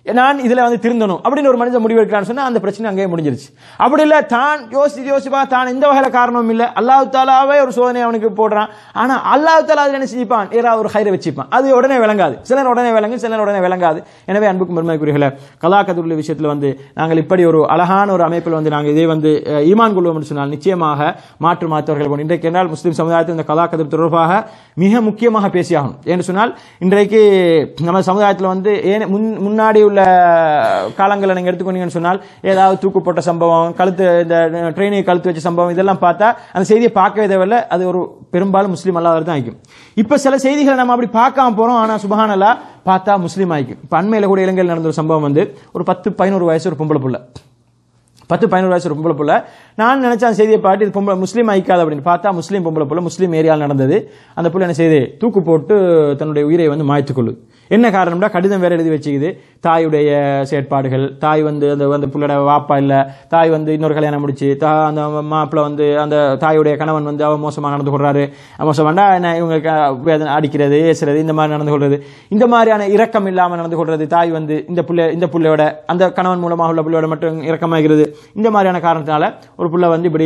B: நான் இதுல வந்து திருந்தணும் அப்படின்னு ஒரு மனிதன் முடிவெடுக்கிறான்னு சொன்னா அந்த பிரச்சனை அங்கேயே முடிஞ்சிருச்சு. அப்படி இல்ல, தான் யோசிப்பா தான் எந்த வகையில காரணமும் இல்ல, அல்லாஹ் தாலாவே ஒரு சோதனை அவனுக்கு போடுறான். ஆனா அல்லாஹ் தாலா அதுல என்ன செஞ்சிப்பான், ஏதாவது ஒரு ஹைரை வச்சுப்பான். அது உடனே விளங்காது, சிலர் உடனே விளங்கு, சிலர் உடனே விளங்காது. எனவே அன்புக்கும் பெருமைக்குரியவர்களே, கலாக்கதுள்ள விஷயத்துல வந்து நாங்கள் இப்படி ஒரு அழகான ஒரு அமைப்பில் வந்து நாங்கள் இதை வந்து ஈமான் கொள்வோம் என்று சொன்னால் நிச்சயமாக மாற்றவர்கள் இன்றைக்கு என்றால் முஸ்லிம் சமுதாயத்தில் இந்த கலாக்கதிர் தொடர்பாக மிக முக்கியமாக பேசியாகும். என்று சொன்னால் இன்றைக்கு நம்ம சமுதாயத்தில் வந்து முன்னாடி உள்ள காலங்களை நீங்க எடுத்துக்கொண்டீங்கன்னு சொன்னால் ஏதாவது தூக்கு போட்ட சம்பவம், கழுத்து இந்த ட்ரெயினை கழுத்து வச்ச சம்பவம், இதெல்லாம் பார்த்தா அந்த செய்தியை பார்க்கவே தேவையில்லை, அது ஒரு பெரும்பாலும் முஸ்லீம் அல்லாதவர் தான் ஆகிக்கும். இப்ப சில செய்திகளை நம்ம அப்படி பார்க்காம போறோம், ஆனா சுபஹானல்லாஹ் பார்த்தா முஸ்லீம் ஆகிக்கும். இப்ப அண்மையில கூட இலங்கையில் நடந்த ஒரு சம்பவம் வந்து ஒரு 10-11 வயசு ஒரு பொம்பளை புள்ள, 10-11 வயசு ஒரு பொம்பளை புள்ள. நான் நினைச்சேன் செய்தியை பாட்டு இது பொம்பளை முஸ்லீம் ஆயிக்காது அப்படின்னு பார்த்தா முஸ்லீம் பொம்பளை புள்ள, முஸ்லீம் ஏரியாவில் நடந்தது. அந்த புள்ள என்ன செய்து தூக்கு போட்டு தன்னுடைய உயிரை வந்து மாய்த்துக் கொள்ளுது. என்ன காரணம்னா கடிதம் வேற எழுதி வச்சுக்குது, தாயுடைய செயற்பாடுகள், தாய் வந்து அந்த புள்ளோட வாப்பா இல்ல, தாய் வந்து இன்னொரு கல்யாணம் முடிச்சு, அந்த மாப்பிள்ள வந்து அந்த தாயுடைய கணவன் வந்து அவ மோசமா நடந்து கொள்றாரு, மோசமாண்டா என்ன இவங்களுக்கு அடிக்கிறது, ஏசுறது, இந்த மாதிரி நடந்து கொள்றது, இந்த மாதிரியான இரக்கம் இல்லாம நடந்து கொள்றது. தாய் வந்து இந்த புள்ளையோட அந்த கணவன் மூலமாக உள்ள புள்ளையோட மட்டும் இரக்கமாகிறது. இந்த மாதிரியான காரணத்தினால ஒரு புள்ள வந்து இப்படி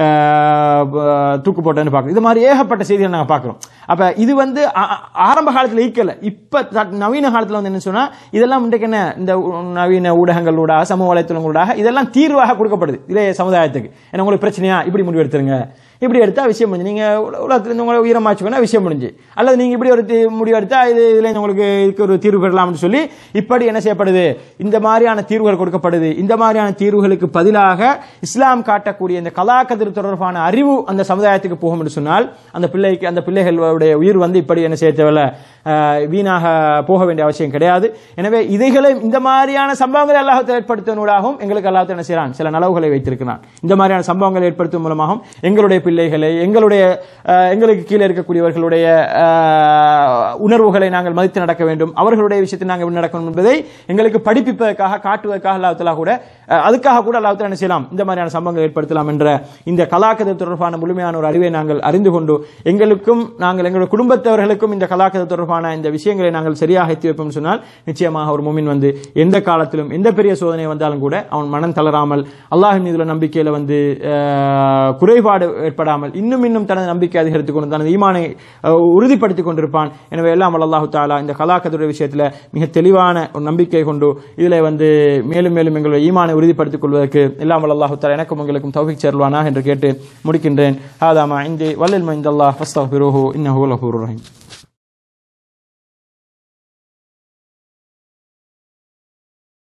B: தூக்கு போட்டேன்னு பார்க்கணும். இது மாதிரி ஏகப்பட்ட செய்திகள் நாங்கள் பார்க்கிறோம். அப்ப இது வந்து ஆரம்ப காலத்தில் ஈக்கல, இப்ப நவீன காலத்தில் வந்து என்ன சொன்னா இதெல்லாம் இன்றைக்கு என்ன இந்த நவீன ஊடகங்களூடாக சமூக வலைத்தளங்களூடாக இதெல்லாம் தீர்வாக கொடுக்கப்படுது இளைய சமுதாயத்துக்கு. ஏன்னா உங்களுக்கு பிரச்சனையா இப்படி முடிவு எடுத்துருங்க, இப்படி எடுத்தா விஷயம் முடிஞ்சு, நீங்க உலகத்துல உங்களை உயரமாச்சுக்கோன்னா விஷயம் முடிஞ்சு, அல்லது நீங்க இப்படி ஒரு முடிவு எடுத்தா இதுல உங்களுக்கு இதுக்கு ஒரு தீர்வு பெறலாம்னு சொல்லி இப்படி என்ன செய்யப்படுது, இந்த மாதிரியான தீர்வுகள் கொடுக்கப்படுது. இந்த மாதிரியான தீர்வுகளுக்கு பதிலாக இஸ்லாம் காட்டக்கூடிய இந்த கலாக்கதிர் தொடர்பான அறிவு அந்த சமுதாயத்துக்கு போகும் என்று சொன்னால் அந்த பிள்ளைகளுடைய உயிர் வந்து இப்படி என்ன செய்ய தேவையில்ல, வீணாக போக வேண்டிய அவசியம் கிடையாது. எனவே இதைகளை இந்த மாதிரியான சம்பவங்களை அல்லாஹ் ஏற்படுத்துவதூடாகவும் எங்களுக்கு அல்லாஹ் என்ன செய்யறான், சில நலவுகளை வைத்திருக்கிறான். இந்த மாதிரியான சம்பவங்களை ஏற்படுத்தும் மூலமாகவும் எங்களுடைய பிள்ளைகளை, எங்களுக்கு கீழே இருக்கக்கூடியவர்களுடைய உணர்வுகளை நாங்கள் மதித்து நடக்க வேண்டும், அவர்களுடைய விஷயத்தை நாங்கள் நடக்கணும் என்பதை எங்களுக்கு படிப்பிப்பதற்காக காட்டுவதற்காக அல்லாஹ் தஆலா கூட அதுக்காக கூட அல்லாஹ் தஆலா என்ன செய்யலாம், இந்த மாதிரியான சம்பவங்களை ஏற்படுத்தலாம் என்ற இந்த கலாக்கதிர் தொடர்பான முழுமையான ஒரு அறிவை நாங்கள் அறிந்து கொண்டு எங்களுக்கும் எங்களுடைய குடும்பத்தவர்களுக்கும் இந்த கலாக்கதிர் தொடர்பான இந்த விஷயங்களை நாங்கள் சரியாக எத்தி வைப்போம் சொன்னால் நிச்சயமாக ஒரு முஃமின் வந்து எந்த காலத்திலும் எந்த பெரிய சோதனை வந்தாலும் கூட அவன் மனம் தளராமல் அல்லாஹ்வின் மீதுள்ள நம்பிக்கையில வந்து குறைபாடு ஏற்படாமல் இன்னும் தனது நம்பிக்கை அதிகரித்துக் கொண்டு தனது ஈமானை உறுதிப்படுத்திக் கொண்டிருப்பான். எனவே எல்லாம் அல்லாஹ் தஆலா இந்த கலாக்கதுடைய விஷயத்தில் மிக தெளிவான ஒரு நம்பிக்கை கொண்டு இதில் வந்து மேலும் எங்களுடைய ஈமானை உறுதிப்படுத்திக் கொள்வதற்கு எல்லாம் அல்லாஹ் தஆலா எனக்கும் உங்களுக்கும் தௌஃபீக் செய்வானாக என்று கேட்டு முடிக்கின்றேன். ஹாதா மா இன்தி வல்லில் மா இன்தல்லாஹ் ஃபஸ்தக்ஃபிருஹு இன்னஹு லகஃபூருர் ரஹீம்.